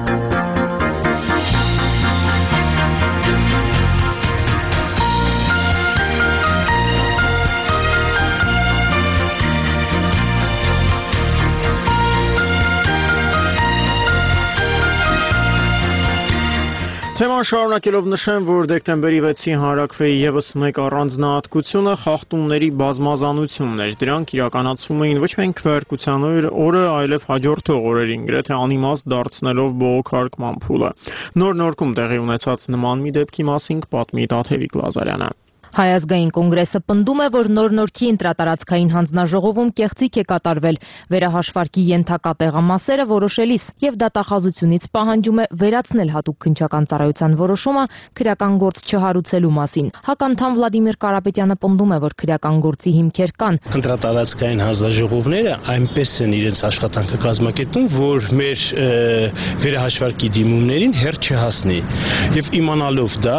Թեման շարունակելով նշեմ, որ դեկտեմբերի վեցին հանրաքվեի ևս մեկ առանձնահատկությունը խախտումների բազմազանությունն էր։ Դրանք իրականացվում էին ոչ միայն քվեարկության օրը, այլև հաջորդող օրերին, գրեթե անիմաստ դարձնելով բողոքարկման փուլը։ Նոր Նորքում տեղի ունեցած նման մի դեպքի մասին կպատմի Տաթևիկ Լազարյանը։ Հայ ազգային կոնգրեսը պնդում է, որ Նոր Նորքի ընտրատարածքային հանձնաժողովում կեղծիք է կատարվել վերահաշվարկի ենթակա տեղամասերը որոշելիս եւ դատախազությունից պահանջում է վերացնել հատուկ քննչական ծառայության որոշումը քրեական գործ չհարուցելու մասին։ Հականդամ Վլադիմիր Կարապետյանը պնդում է, որ քրեական գործի հիմքեր կան։ Ընտրատարածքային հանձնաժողովները այնպես են իրենց աշխատանքը կազմակերպում, որ մեր վերահաշվարկի դիմումներին հերթ չհասնի։ Եվ իմանալով դա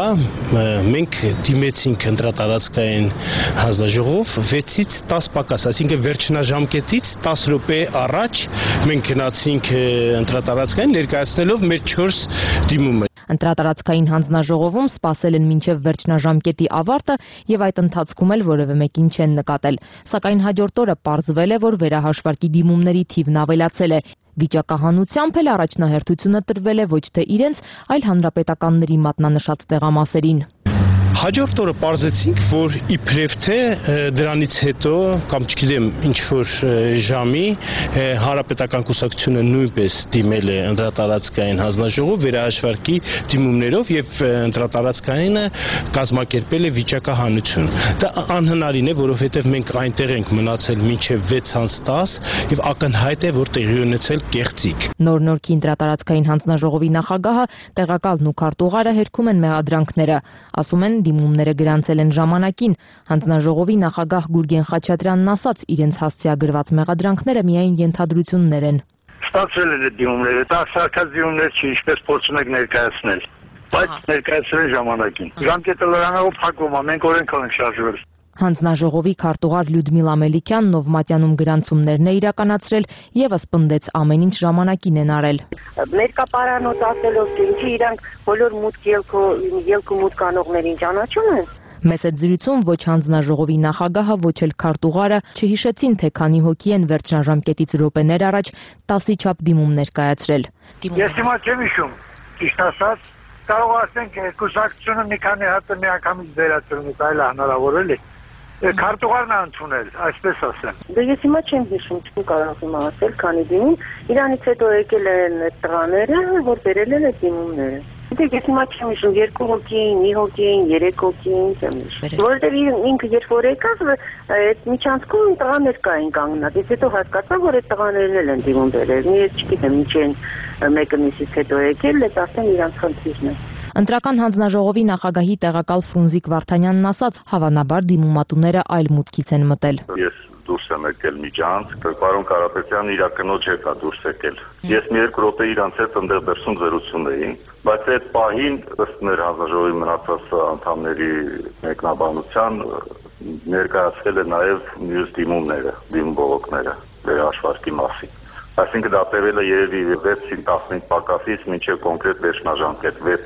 մենք դիմեցինք տարածքային հանձնաժողով վեցից տասը պակաս, այսինքն վերջնաժամկետից տասը րոպե առաջ մենք գնացինք ընտրատարածքային ներկայացնելով մեր չորս դիմումը։ Ընտրատարածքային հանձնաժողովում սպասել են մինչև վերջնաժամկետի ավարտը եւ այդ ընթացքում էլ որևէ մեկին չեն նկատել։ Սակայն հաջորդ օրը պարզվել է, որ վերահաշվարկի դիմումների թիվն ավելացել է։ Վիճակահանությամբ էլ առաջնահերթությունը տրվել է ոչ թե իրենց, այլ հանրապետականների մատնանշած տեղամասերին։ Հաջորդ օրը պարզեցինք, որ իբրև թե դրանից հետո կամ չգիտեմ ինչ որ ժամի հանրապետական կուսակցությունը նույնպես դիմել է ընտրատարածքային հանձնաժողով վերահաշվարկի դիմումներով եւ ընտրատարածքայինը կազմակերպել է վիճակահանություն։ Դա անհնարին է, որովհետեւ մենք այնտեղ ենք մնացել մինչեւ վեց անց տասը եւ ակնհայտ է, որ տեղի ունեցել կեղծիք։ Նոր Նորքի ընտրատարածքային հանձնաժողովի նախագահը, տեղակալն ու քարտուղարը հերքում են մեղադրանքները, ասում են դիմումները գրանցել են ժամանակին։ Հանձնաժողովի նախագահ Գուրգեն Խաչատրյանն ասաց, իրենց հասցեագրված մեղադրանքները միայն ենթադրություններ են։ Ստացվել են դիմումները, դա սարքած դիմումներ չի, ինչպես փորձում եք ներկայացնել, բայց ներկայացրել են ժամանակին։ Ժամկետը լրանալով փակվում է, մենք օրենքով ենք շարժվել։ Հանձնաժողովի քարտուղար Լյուդմիլա Մելիքյանն, ով մատյանում գրանցումներն է իրականացրել, եւս պնդեց ամեն ինչ ժամանակին են արել։ Ներկապարանոց ասելով, թե ինչի իրանք բոլոր մուտք ելք ու մուտք անողներին ճանաչում են։ Մեծ այդ զրույցում ոչ հանձնաժողովի նախագահը, ոչ էլ քարտուղարը չհիշեցին, թե քանի հոգի են վերջնաժամկետից րոպեներ առաջ տասի չափ դիմում ներկայացրել։ Ես հիմա չեմ հիշում, ճիշտ ասած, կարող ասենք կուսակցությունը մի քանի հատ միանգամից վերացրել, այլ հնարավոր է։ Քարտուղարն է ընդունել, այսպես ասեմ։ Դե ես հիմա չեմ հիշում, չեմ կարող հիմա ասել, քանի դիմում, իրանից հետո եկել են տղաները, որ բերել են այդ դիմումները։ Դե ես հիմա չեմ հիշում, երկու հոգի էին, մի հոգի էին, երեք հոգի էին, չեմ հիշում։ Որովհետև ինքը երբ որ եկավ, այդ միջանցքում տղաներ կային կանգնած, ես հետո հասկացա, որ այդ տղաներն էլ են դիմում բերել։ Ես չգիտեմ ինչ են մեկը մյուսից հետո եկել, այդ ասեմ իրանց խնդիրն է։ Ընտրական հանձնաժողովի նախագահի տեղակալ Ֆրունզիկ Վարդանյանն ասաց, հավանաբար դիմումատուները այլ մուտքից են մտել։ Ես դուրս եմ եկել միջանցք, պարոն Կարապետյանն իր կնոջ հետ է դուրս եկել։ Ես մի երկու րոպե իրանց հետ ընդեղ դրսում զրուցում էի, բայց այդ պահին ըստ մեր հանձնաժողովի մնացած անդամների մեկնաբանության ներկայացվել է նաև մյուս դիմումները, դիմբողոքները վերահաշվարկի մասին։ Այսինքն դա տևել է երևի վեցին տասնհինգ պակասից մինչև կոնկրետ վերջնաժամկետ վեցը։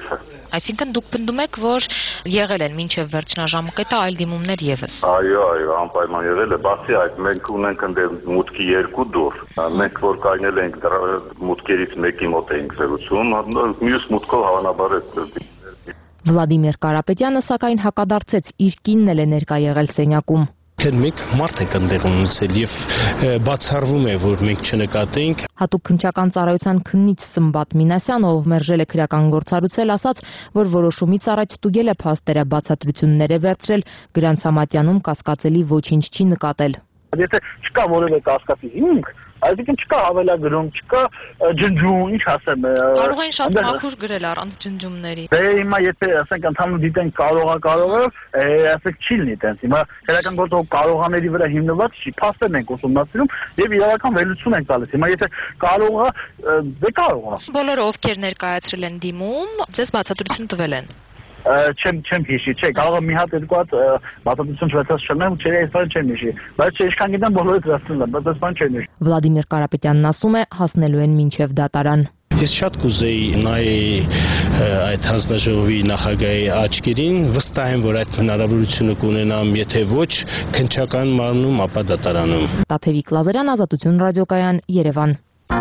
Այսինքն դուք պնդում եք, որ եղել են մինչև վերջնաժամկետը այլ դիմումներ եւս։ Այո, այո, անպայման եղել է, բացի այդ մենք ունենք ընդ մուտքի երկու դուռ։ Մենք որ կայնել ենք մուտքերից մեկի մոտ էինք զրուցում, մյուս մուտքով հավանաբար է։ Վլադիմիր Կարապետյանը սակայն հակադարձեց, իր կինն էլ է ներկա եղել սենյակում։ Թե մեկ մարդ է կնդեղ ունեցել եւ բացառվում է, որ մենք չնկատենք։ Հատուկ քննչական ծառայության քննիչ Սմբատ Մինասյանը, ով մերժել է քրեական գործառույցել, ասաց, որ որոշումից առաջ ստուգել է փաստերը, բացատրություններ է վերցրել, Գրանցամատյանում կասկածելի ոչինչ չի նկատել։ Եթե չկա որևէ կասկածի հիմք, այսինքն չկա հավելագրում, չկա ջնջում, ինչ ասեմ։ Կարող են շատ մաքուր գրել առանց ջնջումների։ Դե հիմա եթե ասենք ընդհանուր դիտենք կարողա կարողը, ասենք չի լինի տենց։ Հիմա քրեական գործով կարողաների վրա հիմնված չի, փաստերն են ուսումնասիրում եւ իրական վերլուծություն են տալիս։ Հիմա եթե կարողա, դե կարողա։ Բոլորը ովքեր ներկայացրել են դիմում, ձեզ բացատրություն տվել են։ Չեմ չեմ հիշի, չէ, կարող է մի հատ երկու հատ բացատրություն չվեցած չնեմ, չէ, այս բանը չեմ հիշի, բայց ինչքան գիտեմ բոլորը դրացել են, բայց այս բանը չեմ հիշի։ Վլադիմիր Կարապետյանն ասում է, հասնելու են մինչև դատարան։ Ես շատ կուզեի նայեի այդ հանձնաժողովի նախագահի աչքերին, վստահ եմ, որ այդ հնարավորությունը կունենամ, եթե ոչ քննչական մարմնում, ապա դատարանում։ Տաթևիկ Լազարյան, Ազատություն ռադիոկայան, Երևան։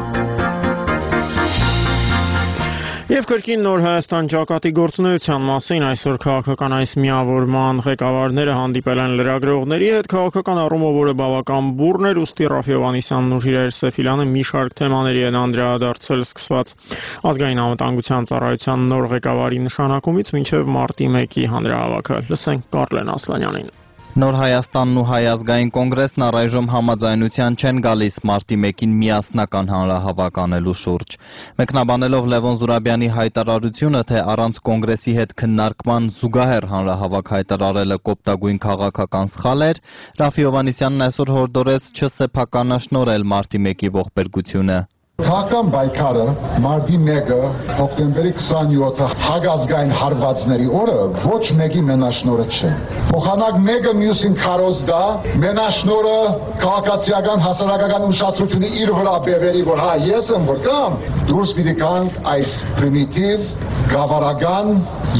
Եվ կրկին Նոր Հայաստան ճակատի գործունեության մասին այսօր քաղաքական այս միավորման ղեկավարները հանդիպել են լրագրողների հետ, քաղաքական առումով որը բավական բուռն էր, ուստի Ռաֆի Հովհաննիսյանն ու Ժիրայր Սեֆիլյանը մի շարք թեմաների են անդրադարձել սկսված ազգային անվտանգության ծառայության նոր ղեկավարի նշանակումից մինչև մարտի մեկի հանրահավաքը։ Լսենք Կարլեն Ասլանյանին։ Նոր Հայաստանն ու Հայ ազգային կոնգրեսն առայժմ համաձայնության չեն գալիս մարտի մեկին միասնական հանրահավաք անելու շուրջ։ Մեկնաբանելով Լևոն Զուրաբյանի հայտարարությունը, թե առանց կոնգրեսի հետ քննարկման զուգահեռ հանրահավաք հայտարարելը կոպտագույն քաղաքական սխալ էր, Ռաֆի Հովհաննիսյանն այսօր հորդորեց չսեփականաշնորհել մարտի մեկի ողբերգությունը։ Քաղաքական բայկարը մարտի մեկը հոկտեմբերի քսանյոթը հագազգային հարվածների օրը ոչ մեկի մենաշնորը չէ։ Փոխանակ մեկը մյուսին քարոզ դա, մենաշնորը քաղաքացիական հասարակական ուշադրությունը իր վրա բերվի, որ հա ես եմ որ կամ դուրս պիտի գանք այս պրիմիտիվ, գավառական,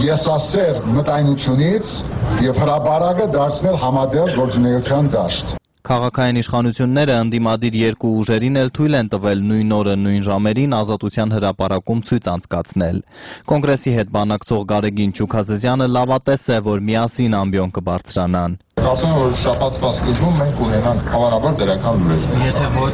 եսասեր մտայնությունից եւ հրաբարակը դարձնել համադեղ գործունեության դաշտ։ Քաղաքային իշխանությունները ընդդիմադիր երկու ուժերին էլ թույլ են տվել նույն օրը նույն ժամերին Ազատության հրապարակում ցույց անցկացնել։ Կոնգրեսի հետ բանակցող Գարեգին Չուքազեզյանը լավատես է, որ միասին ամբիոն կբարձրանան։ Ասում եմ, որ շաբաթվա սկզբում մենք ունենանք հավանաբար դրական լուրեր։ Եթե ոչ,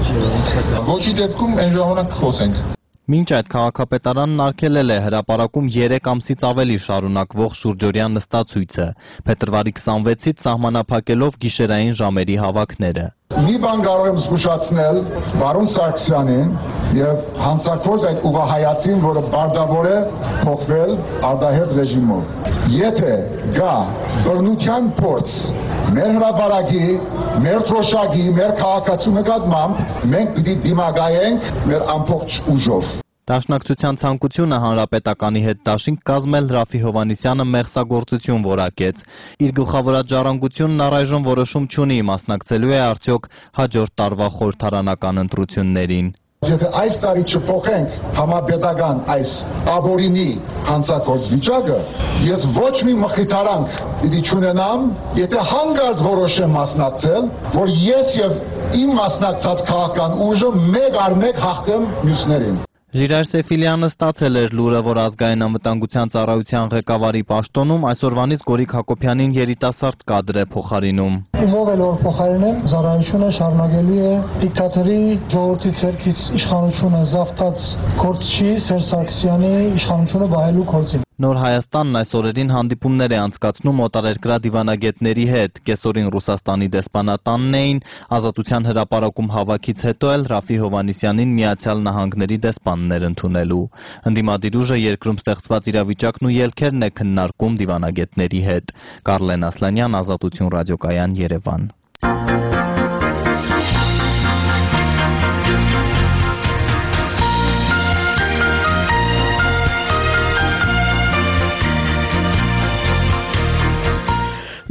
ոչի դեպքում այն ժամանակ կխոսենք։ Մինչ այդ քաղաքապետարանն արգելել է հրապարակում երեք ամսից ավելի շարունակվող շուրջօրյա նստացույցը, փետրվարի քսանվեցից սահմանափակելով գիշերային ժամերի հավաքները։ Մի բան կարող եմ զգուշացնել պարոն Սարգսյանին եւ հանցակոծ այդ ուղղահայացին, որը բարդավոր է փոխվել արդահերթ ռեժիմով։ Եթե գա բռնության փորձ մեր հրապարակի, մեր թոշակի, մեր քաղաքացու նկատմամբ, մենք պիտի դիմակայենք մեր ամբողջ ուժով։ Դաշնակցության ցանկությունը հանրապետականի հետ դաշինք կազմել Ռաֆի Հովհաննիսյանը մեղսագործություն որակեց։ Իր գլխավորած ժառանգությունն առայժմ որոշում չունի մասնակցելու է արդյոք հաջորդ տարվա խորհրդարանական ընտրություններին։ Եթե այս տարի չփոխենք համապետական այս աբորինի հանցակորձ վիճակը, ես ոչ մի մխիթարանք պիտի չունենամ, եթե հանգարց որոշեմ մասնակցել, որ ես եւ իմ մասնակցած քաղաքական ուժը մեկ առ մեկ հաղթեմ մյուսներին։ Ժիրայր Սեֆիլյանը ստացել էր լուրը, որ ազգային անվտանգության ծառայության ղեկավարի պաշտոնում այսօրվանից Գորիկ Հակոբյանին երիտասարդ կադր է փոխարինում։ Ով էլ որ փոխարինեմ, ծառայությունը շարունակելու է դիկտատորի ժողովրդի ցերքից իշխանությունը զավթած գործչի Սերժ Սարգսյանի իշխանությունը վայելու գործին։ Նոր Հայաստանն այս օրերին հանդիպումներ է անցկացնում օտարերկրյա դիվանագետների հետ։ Կեսօրին Ռուսաստանի դեսպանատանն էին, Ազատության հրապարակում հավաքից հետո էլ Ռաֆի Հովհաննիսյանին Միացյալ Նահանգների դեսպաններ ընդունելու։ Ընդդիմադիր ուժը երկրում ստեղծված իրավիճակն ու ելքերն է քննարկում դիվանագետների հետ։ Կարլեն Ասլանյան, Ազատություն ռադիոկայան, Երևան։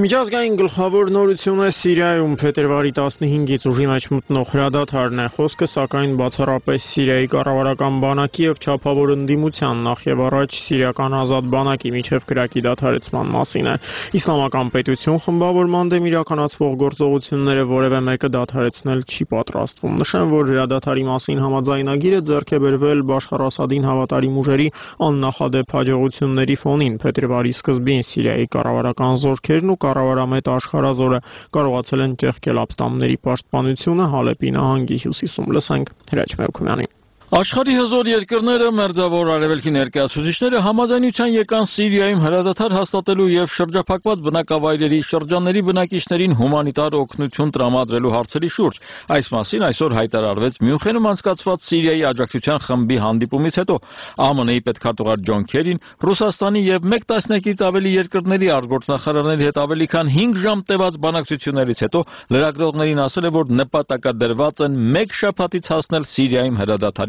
Միջազգային գլխավոր նորությունը Սիրիայում փետրվարի տասնհինգից ուժի մեջ մտնող հրադադարն է, խոսքը սակայն բացառապես Սիրիայի կառավարական բանակի եւ չափավոր ընդդիմության նախ եւ առաջ սիրիական ազատ բանակի միջև կրակի դադարեցման մասին է։ Իսլամական պետություն խմբավորման դեմ իրականացվող գործողությունները որևէ մեկը դադարեցնել չի պատրաստվում։ Նշեմ, որ հրադադարի մասին համաձայնագիրը ձեռք է բերվել Բաշար Ասադին հավատարիմ ուժերի աննախադեպ հաջողությունների ֆոնին։ Փետրվարի սկզբին Սիրիայի կառավարական զորքերն ու կառավարամետ աշխարհազորը կարողացել են ճեղքել ապստամբների պաշտպանությունը Հալեպի նահանգի հյուսիսում։ Լսենք Հրաչ Մելքումյանին։ Աշխարհի հզոր երկրները, մերձավոր արևելքի ներկայացուցիչները համաձայնության եկան Սիրիայում հրադադար հաստատելու եւ շրջափակված բնակավայրերի շրջանների բնակիչներին հումանիտար օգնություն տրամադրելու հարցերի շուրջ։ Այս մասին այսօր հայտարարվեց Մյունխենում անցկացված Սիրիայի աջակցության խմբի հանդիպումից հետո։ ԱՄՆ-ի պետքարտուղար Ջոն Քերին, Ռուսաստանի եւ մեկ տասնյակից ավելի երկրների արտգործնախարարների հետ ավելի քան հինգ ժամ տևած բանակցություններից հետո լրագրողներին ասել է, որ նպատակադրված են մեկ շաբաթից հասնել Սիրիայում հրադադարի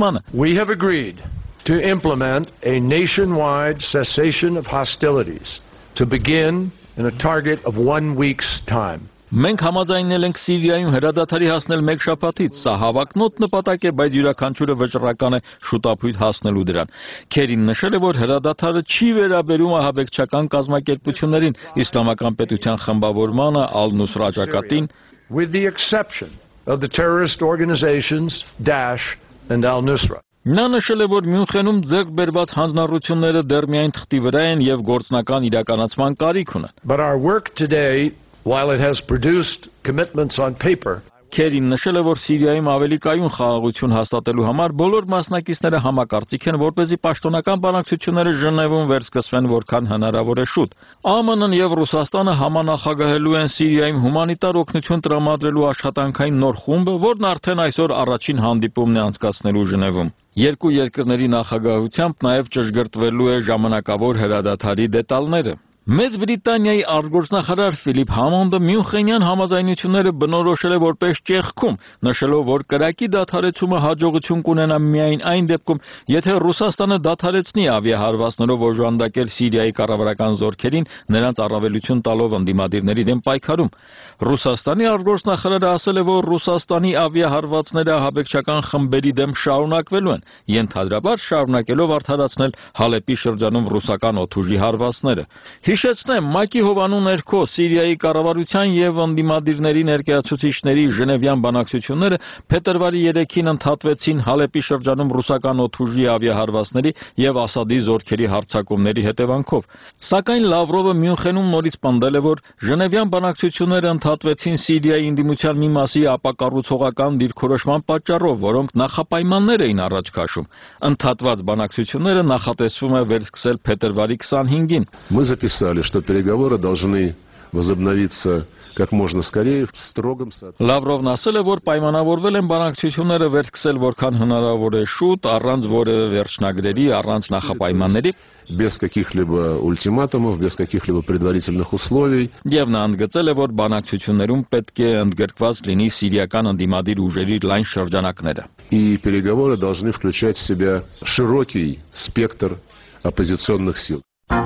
We have agreed to implement a nationwide cessation of hostilities to begin in a target of one week's time. Մենք համաձայնել ենք Սիրիայում հրադադարի հասնել մեկ շաբաթից, սա հավակնոտ նպատակ է, բայց յուրաքանչյուրը վճռական է շուտապույտ հասնելու դրան։ Քերին նշել է, որ հրադադարը չի վերաբերում ահաբեկչական կազմակերպություններին, իսլամական պետության խմբավորմանը, Ալ-Նուսրա աջակատին, with the exception of the terrorist organizations Daesh and Al-Nusra. Նա նշել է, որ Մյունխենում ձեռք բերված հանձնառությունները դեռ միայն թղթի վրա են եւ գործնական իրականացման կարիք ունեն։ But our work today, while it has produced commitments on paper, Քերին նշել է, որ Սիրիայում ավելի կայուն խաղաղություն հաստատելու համար բոլոր մասնակիցները համակարծիք են, որպեսզի պաշտոնական բանակցությունները Ժնևում վերսկսվեն որքան հնարավոր է շուտ։ ԱՄՆ-ն եւ Ռուսաստանը համանախագահելու են Սիրիայում հումանիտար օգնություն տրամադրելու աշխատանքային նոր խումբը, որն արդեն այսօր առաջին հանդիպումն է անցկացնելու Ժնևում։ Երկու երկրների նախագահությամբ նաև ճշգրտվելու է ժամանակավոր հրադադարի դետալները։ Մեծ Բրիտանիայի արտգործնախարար Ֆիլիպ Համոնդը Մյունխենյան համաձայնությունները բնորոշել է որպես ճեղքում, նշելով, որ կրակի դադարեցումը հաջողություն կունենա միայն այն դեպքում, եթե Ռուսաստանը դադարեցնի ավիահարվածներով օժանդակել Սիրիայի կառավարական զորքերին, նրանց առավելություն տալով ընդդիմադիրների դեմ պայքարում։ Ռուսաստանի արտգործնախարարը ասել է, որ Ռուսաստանի авиահարվածները ահաբեկչական խմբերի դեմ շարունակվելու են, ենթադրաբար շարունակելով արդարացնել Հալեպի շրջանում ռուսական օդուժի հարվածները։ Հիշեցնեմ, ՄԱԿ-ի հովանու ներքո Սիրիայի կառավարության եւ ընդդիմադիրների ներկայացուցիչների Ժնևյան բանակցությունները փետրվարի երեքին ընդհատվեցին Հալեպի շրջանում ռուսական օդուժի ավիահարվածների եւ Ասադի զորքերի հարձակումների հետևանքով։ Սակայն Լավրովը Մյունխենում նորից պնդել է, որ Ժնևյան բանակցությունները ընդհատվեցին Սիրիայի ընդդիմության մի մասի ապակառուցողական դիրքորոշման պատճառով, որոնք նախապայմաններ էին առաջ քաշում։ Ընդհատված բանակցությունները նախատեսվում է վերսկսել փետրվարի քսանհինգին։ Писали, что переговоры должны возобновиться как можно скорее в строгом соответствии. Լավրովն ասել է, որ պայմանավորվել են բանակցությունները վերսկսել որքան հնարավոր է շուտ, առանց որևէ վերջնագրերի, առանց նախապայմանների, без каких-либо ультиматумов, без каких-либо предварительных условий. Եվ նա ընդգծել է, որ բանակցություններում պետք է ընդգրկված լինի սիրիական ընդդիմադիր ուժերի լայն շրջանակները։ И переговоры должны включать в себя широкий спектр оппозиционных сил.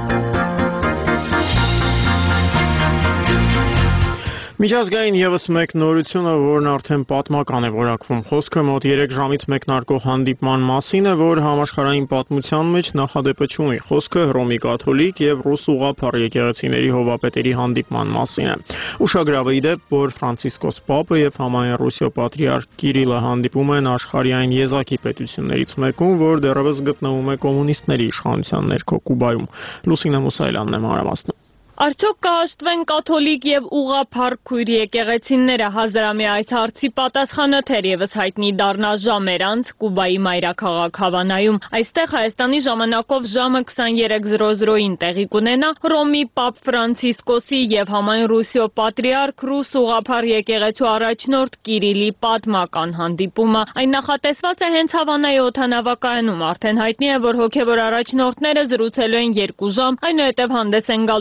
Միջազգային եւս մեկ նորությունը, որն արդեն պատմական է որակվում, խոսքը մոտ երեք ժամից մեկնարկող հանդիպման մասին է, որ համաշխարհային պատմության մեջ նախադեպը չունի։ Խոսքը Հռոմի կաթոլիկ եւ ռուս ուղղափառ եկեղեցիների հովապետերի հանդիպման մասին է։ Ուշագրավ է իդեպ, որ Ֆրանցիսկոս Պապը եւ համայն Ռուսիո պատրիարք Կիրիլը հանդիպում են աշխարհի այն եզակի պետություններից մեկում, որ դեռևս գտնվում է կոմունիստների իշխանության ներքո Կուբայում։ Լուսինե Մուսայելյանն է մանրամասնում։ Արդյոք կհաշտվեն կաթոլիկ եւ ուղղափառ քույր եկեղեցիները հազարամյա այս հարցի պատասխանը թերևս հայտնի դառնա ժամեր անց Կուբայի մայրաքաղաք Հավանայում։ Այստեղ Հայաստանի ժամանակով ժամը քսաներեք զրո զրոյին տեղի կունենա Հռոմի Պապ Ֆրանցիսկոսի եւ համայն Ռուսիո պատրիարք ռուս ուղղափառ եկեղեցու առաջնորդ Կիրիլի պատմական հանդիպումը։ Այն նախատեսված է հենց Հավանայի օդանավակայանում։ Արդեն հայտնի է, որ հոգեվոր առաջնորդները զրուցելու են երկու ժամ, այնուհետև հանդես են գալու համատեղ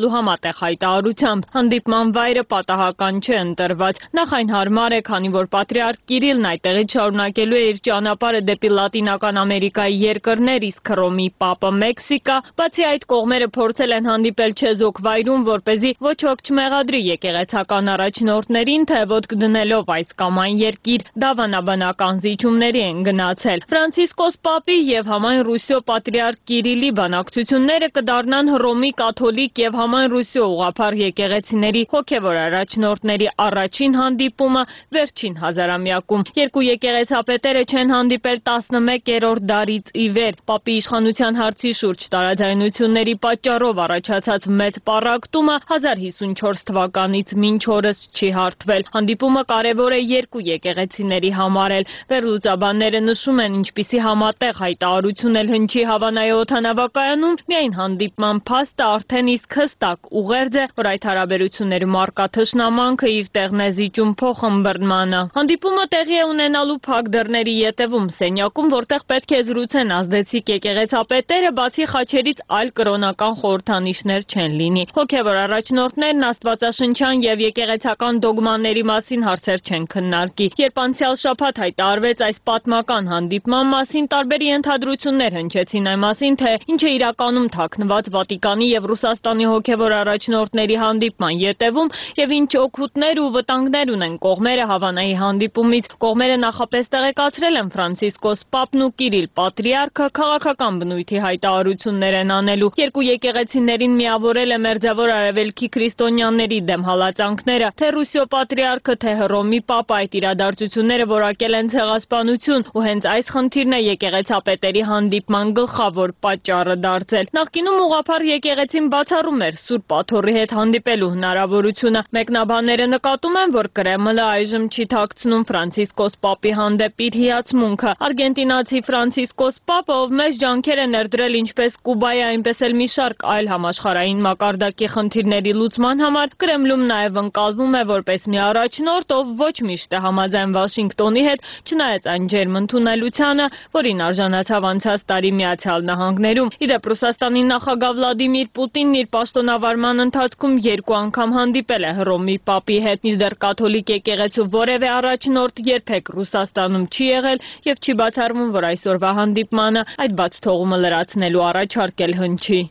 համատեղ հայտարարությամբ։ Հանդիպման վայրը պատահական չէ ընտրված։ Նախ այն հարմար է, քանի որ պատրիարք Կիրիլն այդտեղից շարունակելու է իր ճանապարհը դեպի Լատինական Ամերիկայի երկրներ, իսկ Հռոմի Պապը Մեքսիկա։ Բացի այդ, կողմերը փորձել են հանդիպել չեզոք վայրում, որպեսզի ոչ ոք չմեղադրի եկեղեցական առաջնորդներին, թե ոտք դնելով այս կամ այն երկիր դավանաբանական զիջումների են գնացել։ Ֆրանցիսկոս Պապի եւ համայն Ռուսիո պատրիարք Կիրիլի բանակցությունները կդառնան Հռոմի կաթոլիկ եւ համայն Ռուսիո ուղղափառ եկեղեցիների հոգեվոր առաջնորդների առաջին հանդիպումը վերջին հազարամյակում։ Երկու եկեղեցապետերը չեն հանդիպել տասնմեկերորդ դարից ի վեր։ Պապի իշխանության հարցի շուրջ տարաձայնությունների պատճառով առաջացած մեծ պառակտումը հազար հիսունչորս թվականից մինչ օրս չի հարթվել։ Հանդիպումը կարևոր է երկու եկեղեցիների համար էլ։ Վերլուծաբանները նշում են, ինչպիսի համատեղ հայտարարություն էլ հնչի Հավանայի օդանավակայանում, միայն հանդիպման փաստը արդեն իսկ հստակ ուղերձ է, որ այդ հարաբերություններում առկա թշնամանքը իր տեղն է զիջում փոխըմբռնմանը։ Հանդիպումը տեղի է ունենալու փակ դռների ետևում սենյակում, որտեղ պետք է զրուցեն ազդեցիկ եկեղեցապետերը, բացի խաչերից այլ կրոնական խորհրդանիշներ չեն լինի։ Հոգևոր առաջնորդներն աստվածաշնչյան եւ եկեղեցական դոգմաների մասին հարցեր չեն քննարկի։ Երբ անցյալ շաբաթ հայտարարվեց այս պատմական հանդիպման մասին, տարբեր ենթադրություններ հնչեցին այն մասին, թե ինչ է իրականում թաքնված Վատիկանի եւ Ռուսաստանի հոգևոր առաջնորդների հանդիպման ետևում եւ ինչ օգուտներ ու վտանգներ ունեն կողմերը Հավանայի հանդիպումից։ Կողմերը նախապես տեղեկացրել են Ֆրանցիսկոս Պապն ու Կիրիլ պատրիարքը քաղաքական բնույթի հայտարարություններ են անելու։ Երկու եկեղեցիներին միավորել է Մերձավոր Արևելքի քրիստոնյաների դեմ հալածանքները, թե Ռուսիո պատրիարքը, թե Հռոմի Պապը այդ իրադարձությունները որակել են ցեղասպանություն, ու հենց այս խնդիրն է եկեղեցապետերի հանդիպման գլխավոր պատճառը դարձել։ Նախկինում ուղղափառ եկեղեցին բացառում էր Սուրբ Աթոռի հետ հանդիպելու հնարավորությունը։ Մեկնաբանները նկատում են, որ Կրեմլը այժմ չի թաքցնում Ֆրանցիսկոս Պապի հանդեպ իր հիացմունքը։ Արգենտինացի Ֆրանցիսկոս Պապը, ով մեծ ջանքեր է ներդրել ինչպես Կուբայի, այնպես էլ մի շարք այլ համաշխարհային մակարդակի խնդիրների լուծման համար, Կրեմլում նաև ընկալվում է որպես մի առաջնորդ, ով ոչ միշտ է համաձայն Վաշինգտոնի հետ, չնայած այն ջերմ ընդունելությանը, որին արժանացավ անցած տարի Միացյալ Նահանգներում։ Իդեպ Ռուսաստանի նախագահ Վլադիմիր Պուտինն իր պաշտոնավարման ընթացքում երկու անգամ հանդիպել է Հռոմի Պապի հետ, մինչդեռ կաթոլիկ եկեղեցու որևէ առաջնորդ երբեք Ռուսաստանում չի եղել եւ չի բացառվում, որ այսօրվա հանդիպմանը այդ բաց թողումը լրացնելու առաջարկ էլ հնչի։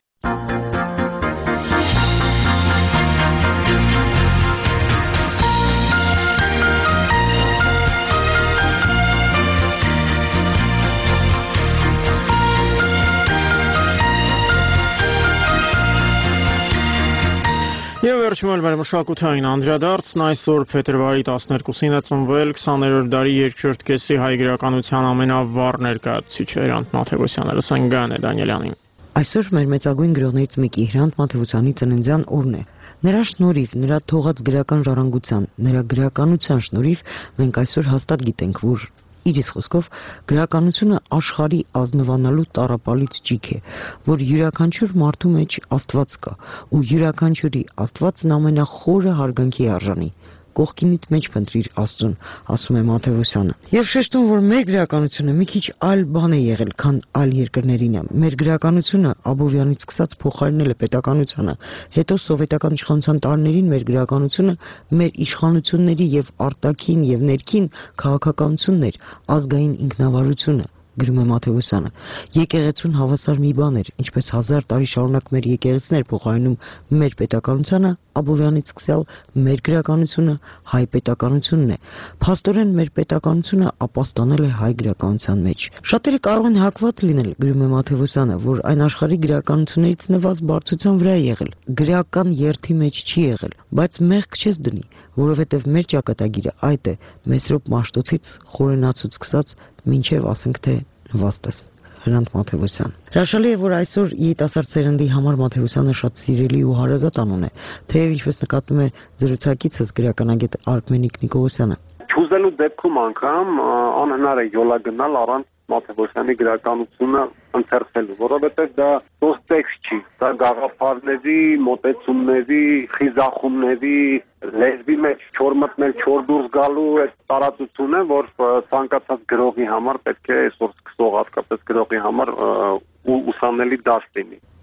Եվ վերջում էլ մեր մշակութային անդրադարձն այսօր փետրվարի տասներկուսին է ծնվել քսաներորդ դարի երկրորդ կեսի հայ գրականության ամենավառ ներկայացուցիչը Հրանտ Մաթևոսյանը։ Լսենք Գայանե Դանիելյանին։ Այսօր մեր մեծագույն գրողներից մեկի Հրանտ Մաթևոսյանի ծննդյան օրն է։ Նրա շնորհիվ, նրա թողած գրական ժառանգության, նրա գրականության շնորհիվ մենք այսօր հաստատ գիտենք, որ Իրիս խոսքով գրականությունը աշխարհի ազնվանալու տառապալից ճիգ է, որ յուրաքանչյուր մարդու մեջ Աստված կա, ու յուրաքանչյուրի Աստվածն ամենախորը հարգանքի արժանի։ Կողքինիդ մեջ փնտրիր Աստծուն, ասում է Մաթևոսյանը։ Եվ շեշտում, որ մեր գրականությունը մի քիչ այլ բան է եղել, քան այլ երկրներինը։ Մեր գրականությունը Աբովյանից սկսած փոխարինել է պետականությանը, հետո սովետական իշխանության տարիներին մեր գրականությունը մեր իշխանությունների եւ արտաքին եւ ներքին քաղաքականությունն էր, ազգային ինքնավարությունը, գրում է Մաթևոսյանը։ Եկեղեցուն հավասար մի բան էր, ինչպես հազար տարի շարունակ մեր եկեղեցիներ փոխարինում մեր պետականությանը, Աբովյանից սկսյալ մեր գրականությունը հայ պետականությունն է։ Փաստորեն մեր պետականությունը ապաստանել է հայ գրականության մեջ։ Շատերը կարող են հակված լինել, գրում է Մաթևոսյանը, որ այն աշխարհի գրականություններից նվազ բարձրության վրա է եղել, գրական երթի մեջ չի եղել, բայց մեղք չես դնի, որովհետև մեր ճակատագիրը այդ է՝ Մեսրոպ Մաշտոցից խորենացուց սկսած մինչև ասենք թե Վաստас։ Հրանտ Մաթևոսյան։ Հրաշալի է, որ այսօր երիտասարդ սերնդի համար Մաթևոսյանը շատ սիրելի ու հարազատ անուն է, թեև ինչպես նկատում է զրուցակիցս գրականագետ Արմենիկ Նիկոլոսյանը։ Չուզելու դեպքում անգամ անհնար է յոլա գնալ առանց Մաթևոսյանի գրականությունը ընթերցելու, որովհետև դա դոս տեքստ չի, դա գաղափարների, մոտեցումների, խիզախումների, լեզվի մեջ չոր մտնել, չոր դուրս գալու այդ տարածությունը, որ ցանկացած գրողի համար պետք է այսօր սկսող հատկապես գրողի համար ուսանելի դաշտ լինի։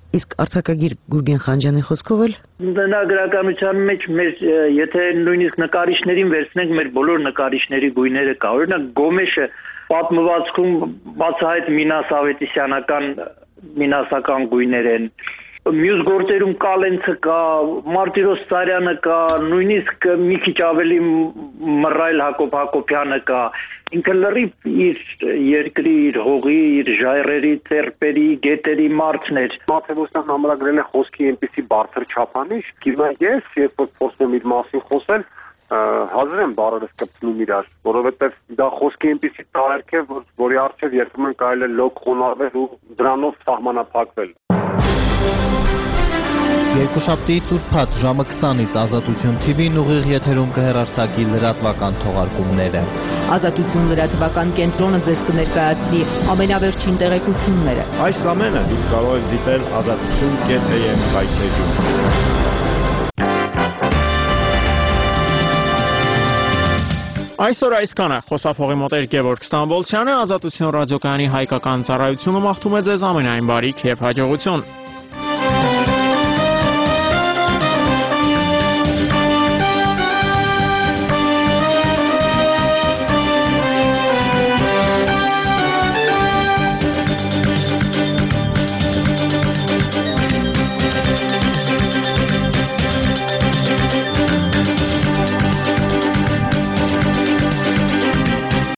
Իսկ արձակագիր Գուրգեն Խանջյանի խոսքով էլ Նա գրականության մեջ մեր եթե նույնիսկ նկարիչներին վերցնենք մեր բոլոր նկարիչների գույները կա։ Օրինակ Գոմեշը պատմվածքում բացահայտ Մինաս Ավետիսյանական մինասական գույներ են։ Մյուս գործերում Կալենցը կա, Մարտիրոս Սարյանը կա, նույնիսկ մի քիչ ավելի Մռայլ Հակոբ Հակոբյանը կա։ Ինքը լրիվ իր երկրի, իր հողի, իր ժայռերի, ծերպերի, գետերի մարդն էր։ Մաթեոսյանն ամրագրել է խոսքի այնպիսի բարձր չափանիշ, հիմա ես երբ որ փորձում եմ իր մասին խոսել, հազար եմ բառերս կպցնում իրար, որովհետև դա խոսքի այնպիսի տարերք է, որի առջև երբեմն կարելի է լոկ խոնարհվել ու դրանով սահմանափակվել։ Երկուշաբթիից ուրբաթ ժամը քսանից Ազատություն Թի Վին ուղիղ եթերում կհեռարձակի լրատվական թողարկումները։ Ազատություն լրատվական կենտրոնը ձեզ կներկայացնի ամենավերջին տեղեկությունները։ Այս ամենը դուք կարող եք դիտել ազատություն կետ է եմ կայքեջում։ Այսօր այսքանը խոսափողի մոտ էր Գևորգ Ստամբոլցյանը, Ազատություն ռադիոկայանի հայկական ծառայությունը մաղթում է ձեզ ամենայն բարիք և հաջողություն։